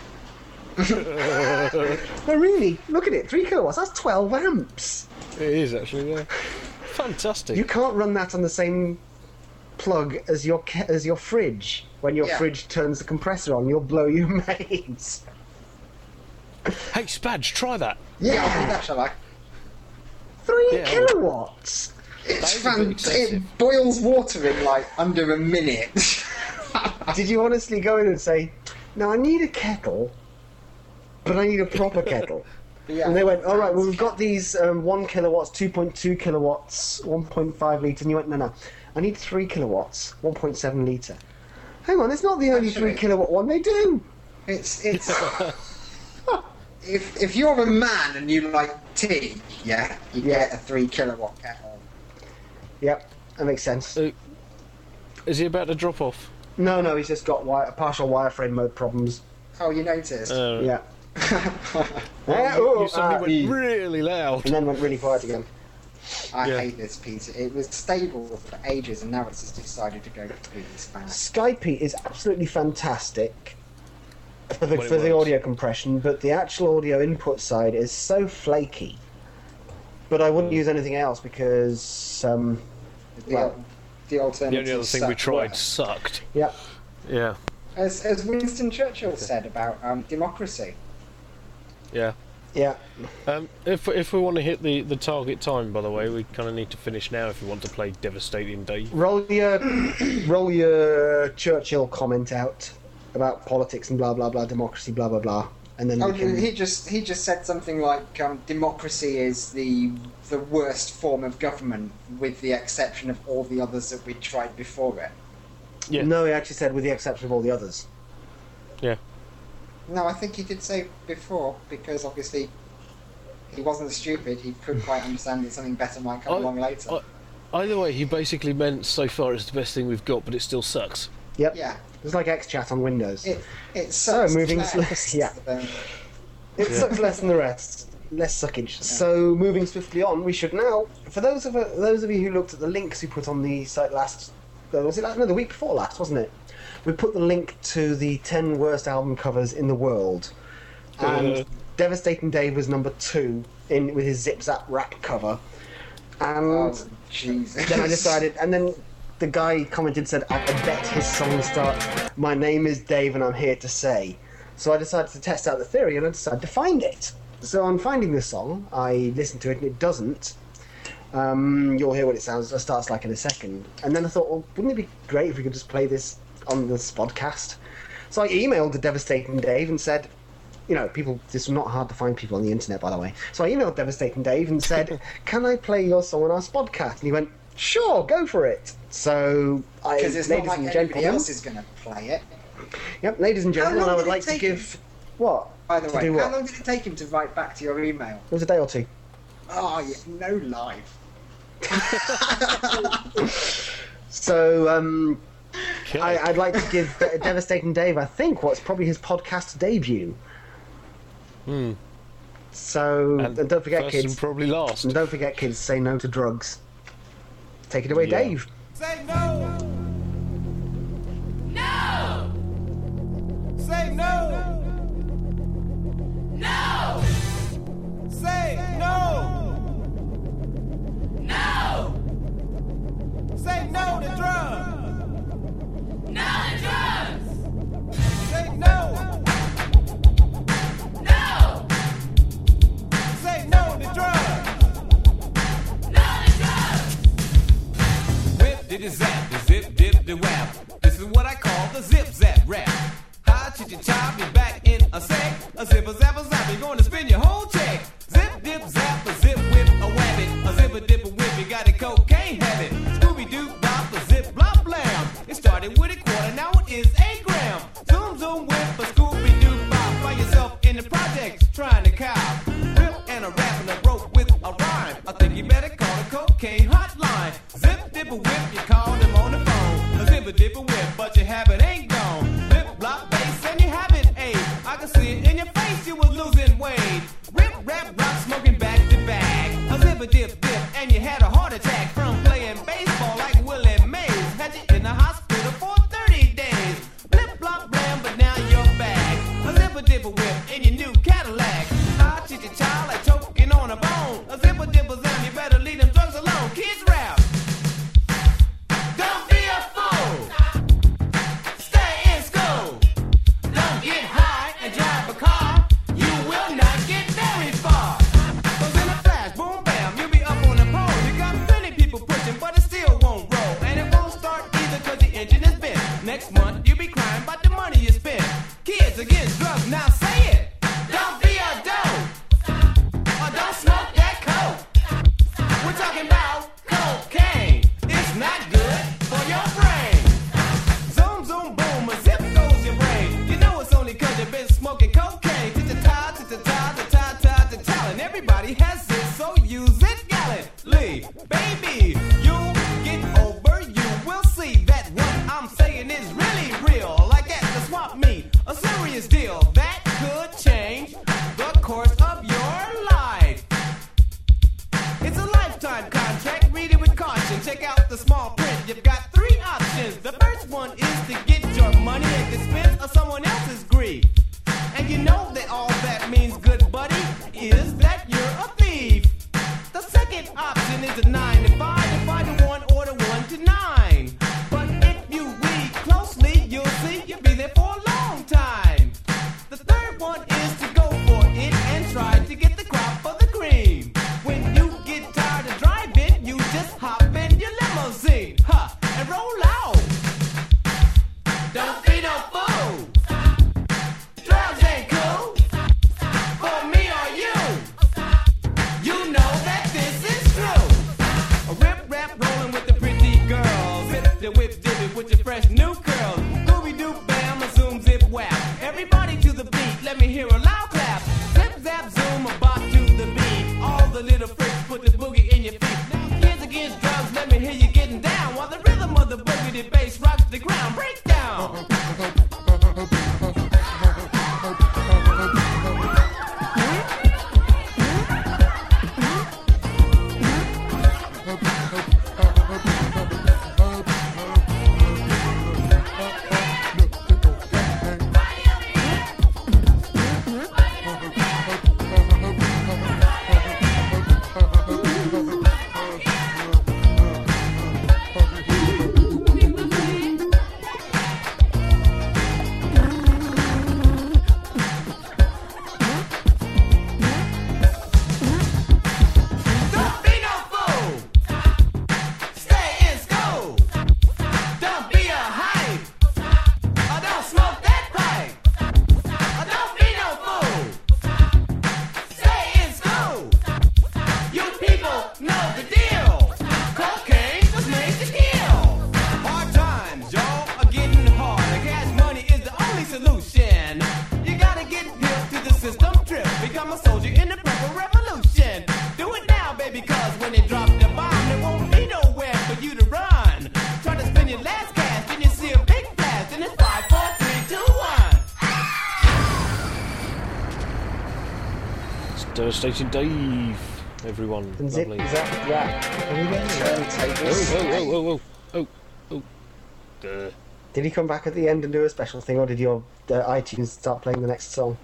No, really, look at it, three kilowatts, that's twelve amps.
It is actually, yeah. Fantastic.
You can't run that on the same plug as your ke- as your fridge. When your
Yeah.
fridge turns the compressor on, you'll blow your mains.
Hey, Spadge, try that.
Yeah, I'll do that, shall I?
Three
Yeah.
kilowatts.
It's
is a bit
fan-
excessive.
it boils water in like under a minute.
Did you honestly go in and say, "No, I need a kettle, but I need a proper kettle"?
Yeah.
And they went, "All right, well, we've got these um, one kilowatts, two point two kilowatts, one point five litre." And you went, "No, no, I need three kilowatts, one point seven litre." Hang on, it's not the only three
Actually-
kilowatt one they do.
It's it's. if if you're a man and you like tea, yeah, you
Yeah.
get a three kilowatt kettle.
Yep, that makes sense.
Uh, is he about to drop off?
No, no, he's just got wire, partial wireframe mode problems.
Oh, you noticed?
Uh,
Yeah.
You,
Oh,
you suddenly
ah,
went really loud.
and then went really quiet again.
I
Yeah.
hate this piece. It was stable for ages, and now it's just decided to go completely Spanish.
Skype is absolutely fantastic for the,
When it
for the
works.
audio compression, but the actual audio input side is so flaky. But I wouldn't use anything else because, um,
The,
Well,
the
The
alternative.
only other thing we
sucked
tried
worse.
sucked.
yeah,
Yeah,
As, as Winston Churchill said about um, democracy.
yeah.
yeah.
Um, if if we want to hit the, the target time, by the way, we kind of need to finish now if we want to play Devastating Dave.
Roll your roll your Churchill comment out about politics and blah blah blah, democracy, blah blah blah, and then
Oh,
we can.
he just he just said something like um, democracy is the the worst form of government, with the exception of all the others that we tried before it.
Yeah.
No, he actually said with the exception of all the others.
Yeah.
No, I think he did say before, because obviously he wasn't stupid. He could quite understand that something better might come
I-
along later.
I- Either way, he basically meant so far it's the best thing we've got, but it still sucks.
Yep.
yeah,
It's like XChat on Windows.
it it
So,
sucks
moving
less
sl- yeah.
than-
It sucks less than the rest. Less suckage. So moving swiftly on, we should now, for those of uh, those of you who looked at the links we put on the site last, uh, was it last? No, the week before last, wasn't it? We put the link to the ten worst album covers in the world, and
Uh.
Devastating Dave was number two in with his Zip Zap Rap cover, and
Oh, Jesus.
then I decided, and then the guy commented said, "I bet his song starts, my name is Dave and I'm here to say." So I decided to test out the theory and I decided to find it. So on finding this song, I listened to it and it doesn't. Um, you'll hear what it sounds. It starts like in a second. And then I thought, well, wouldn't it be great if we could just play this on this podcast? So I emailed the Devastating Dave and said, you know, people, this is not hard to find people on the internet, by the way. So I emailed Devastating Dave and said, can I play your song on our podcast? And he went, sure, go for it. So I,
Because it's not
ladies
like
and
anybody
gentlemen,
else is going to play it.
yep, ladies and
How
gentlemen,
long
I would
did it
like to
take
give, what?
By the
To
way,
do
how
what?
long did it take him to write back to your email?
It was a day or two.
Oh, yeah, no life.
So, um,
Okay.
I, I'd like to give De- Devastating Dave, I think, what's probably his podcast debut.
Hmm.
So,
And
and don't forget,
first
kids,
and probably last.
and don't forget, kids, say no to drugs. Take it away,
Yeah.
Dave.
Say no.
No!
Say no.
No!
Say no.
No!
Say no to drugs.
No to drugs!
Say no.
No!
Say no to drugs.
No to drugs!
Whip did it zap, the zip dip the wap. This is what I call the zip zap rap. Hi, chitty chop, be back in a sec. A zip a zap a zap, you're going to spend your whole check. Zip dip zap, a zip whip a wabbit. A zip a dip a whip, you got a cocaine habit. Scooby Doo bop, a zip blop blam. It started with a quarter, now it is a gram. Zoom zoom whip, a Scooby Doo bop. Find yourself in the projects trying to cop. Rip and a rap and a rope with a rhyme. I think you better call the cocaine hotline. Zip dip a whip, you call them on the phone. A zip a dip a whip, but your habit ain't gone. Lip block bass and your habit ain't. I can see it in your face, you was losing weight. Rip rap rock smoking back to back. A zip a dip dip and you had a heart attack from playing baseball like Willie Mays. Had you in the hospital for thirty days. Blip blop blam, but now you're back. A zip a dip a whip in your new Cadillac. Ah, chitty child like choking on a bone. A zip a dip a zam, you better leave them drugs alone. Kids rap. Don't be a fool. Stay in school. Don't get high and drive a car. You will not get very far. Cause in a flash, boom bam, you'll be up on the pole. You got plenty people pushing, but it still won't roll. And it won't start either cause the engine is bent. Next month, you'll be crying about the money you spent. Kids against drugs, now say it. Don't be a dope. Or don't smoke that coke. We're talking about cocaine. It's not good for your brain. Zoom, zoom, boom, a zip goes your brain. You know it's only cause you've been deal that could change the course of your life. It's a lifetime contract, read it with caution. Check out the small print, you've got three options. The first one is to get your money at the expense of someone else's greed. And you know that all that means, good buddy, is that you're a thief. The second option is a nine to five, to five to one or to one to nine. But if you read closely, you'll see you'll be there for a long time. The third one is to go for it and try to get the crop for the cream. When you get tired of driving, you just hop in your limousine, huh, and roll out. Don't be no fool. Drugs ain't cool for me or you. You know that this is true. A rip rap rolling with the pretty girls. Zip the whip dip it with your fresh new curls. Gooby doo bam, a zoom zip whap. Everybody to the beat, let me hear a loud clap. Zip zap zoom, a bop to the beat. All the little freaks put the boogie in your feet. Now kids against drugs, let me hear you getting down. While the rhythm of the boogie, the bass rocks the ground. Break down. Don't be no fool. Stay in school. Don't be a hype. Or don't smoke that pipe. Or don't be no fool. Stay in school. You people know the deal. Cocaine was made to kill. Hard times, y'all, are getting hard. Cash money is the only solution. You gotta get hip to the system trip. Become a soldier in the purple revolution. Do it now, baby, cause when they drop the bomb, there won't be nowhere for you to run. Try to spend your last cash, then you see a big blast, and it's five, four, three, two, one.
It's Devastating Dave, everyone.
And Zip,
Lovely.
zap, rap. Can we get it?
Oh, oh, oh, oh, oh, oh. Uh,
Did he come back at the end and do a special thing, or did your uh, iTunes start playing the next song?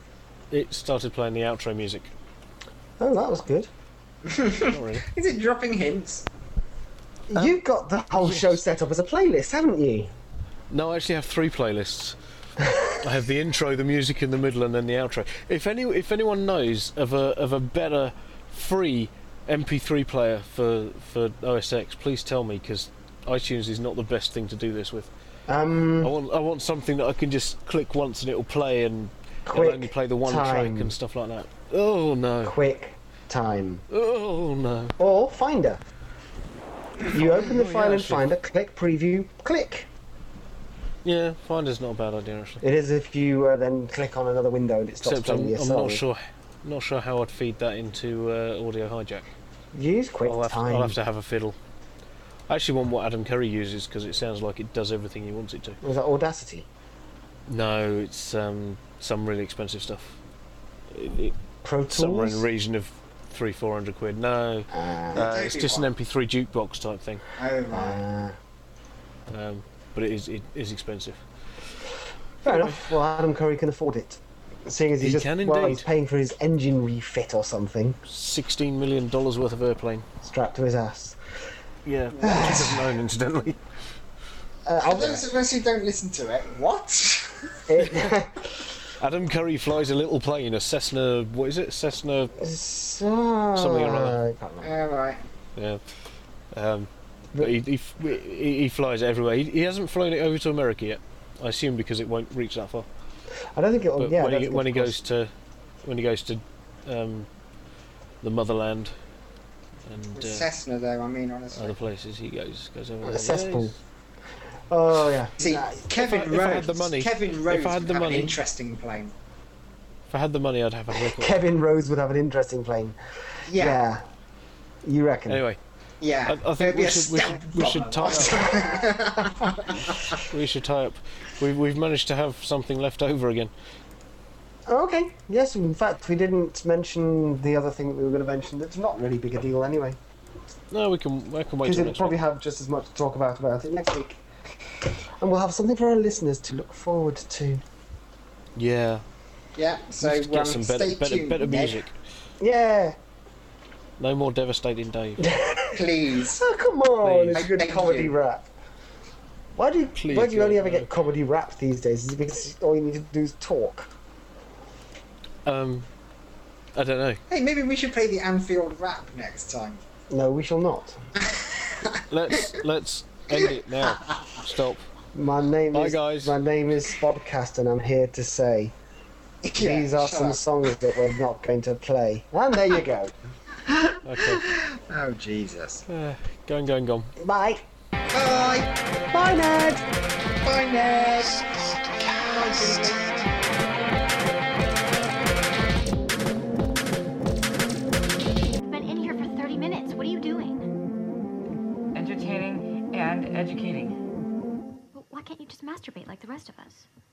it started playing the outro music.
Oh, that was good.
Not really.
Is it dropping hints?
You've got the whole show set up as a playlist, haven't you?
No, I actually have three playlists. I have the intro, the music in the middle, and then the outro. If any, if anyone knows of a of a better free M P three player for for O S X, please tell me, because iTunes is not the best thing to do this with.
Um,
I want I want something that I can just click once and it'll play, and it'll
Quick
only play the one
time.
track and stuff like that. Oh no!
quick time.
Oh no!
Or Finder. You open the
Oh, yeah,
file in
actually.
Finder, click preview, click.
Yeah, Finder's not a bad idea actually.
It is if you uh, then click on another window and it stops
Except I'm,
playing your
I'm
song.
not sure, not sure how I'd feed that into uh, Audio Hijack.
Use quick
I'll have,
time.
I'll have to have a fiddle. I actually want what Adam Curry uses because it sounds like it does everything he wants it to.
Was that Audacity?
No, it's um, some really expensive stuff. It, it,
Pro
somewhere in
Tools?
the region of three, four hundred quid. No,
Uh,
uh, it's just an M P three jukebox type thing.
Oh right.
uh,
Um, but it is it is expensive.
fair enough. Well, Adam Curry can afford it. Seeing as he's
He
just
can
well,
indeed.
he's paying for his engine refit or something
Sixteen million dollars worth of airplane.
strapped to his ass.
Yeah, which he doesn't own, incidentally.
Uh,
For those of us who don't listen to it, what?
it,
Adam Curry flies a little plane, a Cessna. What is it? Cessna.
so,
Something or other.
I can't remember.
Oh right.
Yeah. Um, but he, he f- he he flies everywhere. He, he hasn't flown it over to America yet. I assume because it won't reach that far.
I don't think it'll.
But
yeah, I
when
don't
he
think
when he
it'll
goes to when he goes to um, the motherland and
With
uh,
Cessna though, I mean honestly.
other places, he goes goes over
cost-
there.
a cesspool.
Yeah,
Oh yeah.
See,
Nah,
Kevin
if I- if I
Rhodes.
had the money-
Kevin Rhodes
if I had
would
the
have
money-
an interesting plane.
if I had the money, I'd have a record.
Kevin Rose would have an interesting plane.
Yeah.
Yeah. You reckon?
Anyway,
Yeah,
I, I think
it'd be
we
a
should, we
stamp
should we should tie
problem.
up. We should tie up. We've we've managed to have something left over again.
Okay, yes, in fact, we didn't mention the other thing that we were going to mention. That's not really big a deal anyway.
No, we can I can wait
Because
till
we'll
next
probably
week.
have just as much to talk about about it next week. And we'll have something for our listeners to look forward to.
Yeah.
Yeah, so
Let's get
um,
some better
stay
better,
tuned,
better
Ned.
music.
Yeah!
No more devastating Dave.
Please.
Oh, come on!
Please.
It's a good
Thank
comedy
you.
rap. Why do you,
Please,
why do you only
yeah,
ever
no.
get comedy rap these days? Is it because all you need to do is talk?
Um, I don't know.
Hey, maybe we should play the Anfield rap next time.
No, we shall not.
Let's let's end it now. Stop.
My name
Bye,
is
guys.
my name is Spodcast, and I'm here to say
Yeah,
these are
shut
some
up.
songs that we're not going to play. And there you go.
Okay.
Oh, Jesus.
Uh, go and go and gone.
Bye.
Bye.
Bye, Ned.
Bye, Ned. Bye, Judy.
I've been in here for thirty minutes. What are you doing?
Entertaining and educating.
Well, why can't you just masturbate like the rest of us?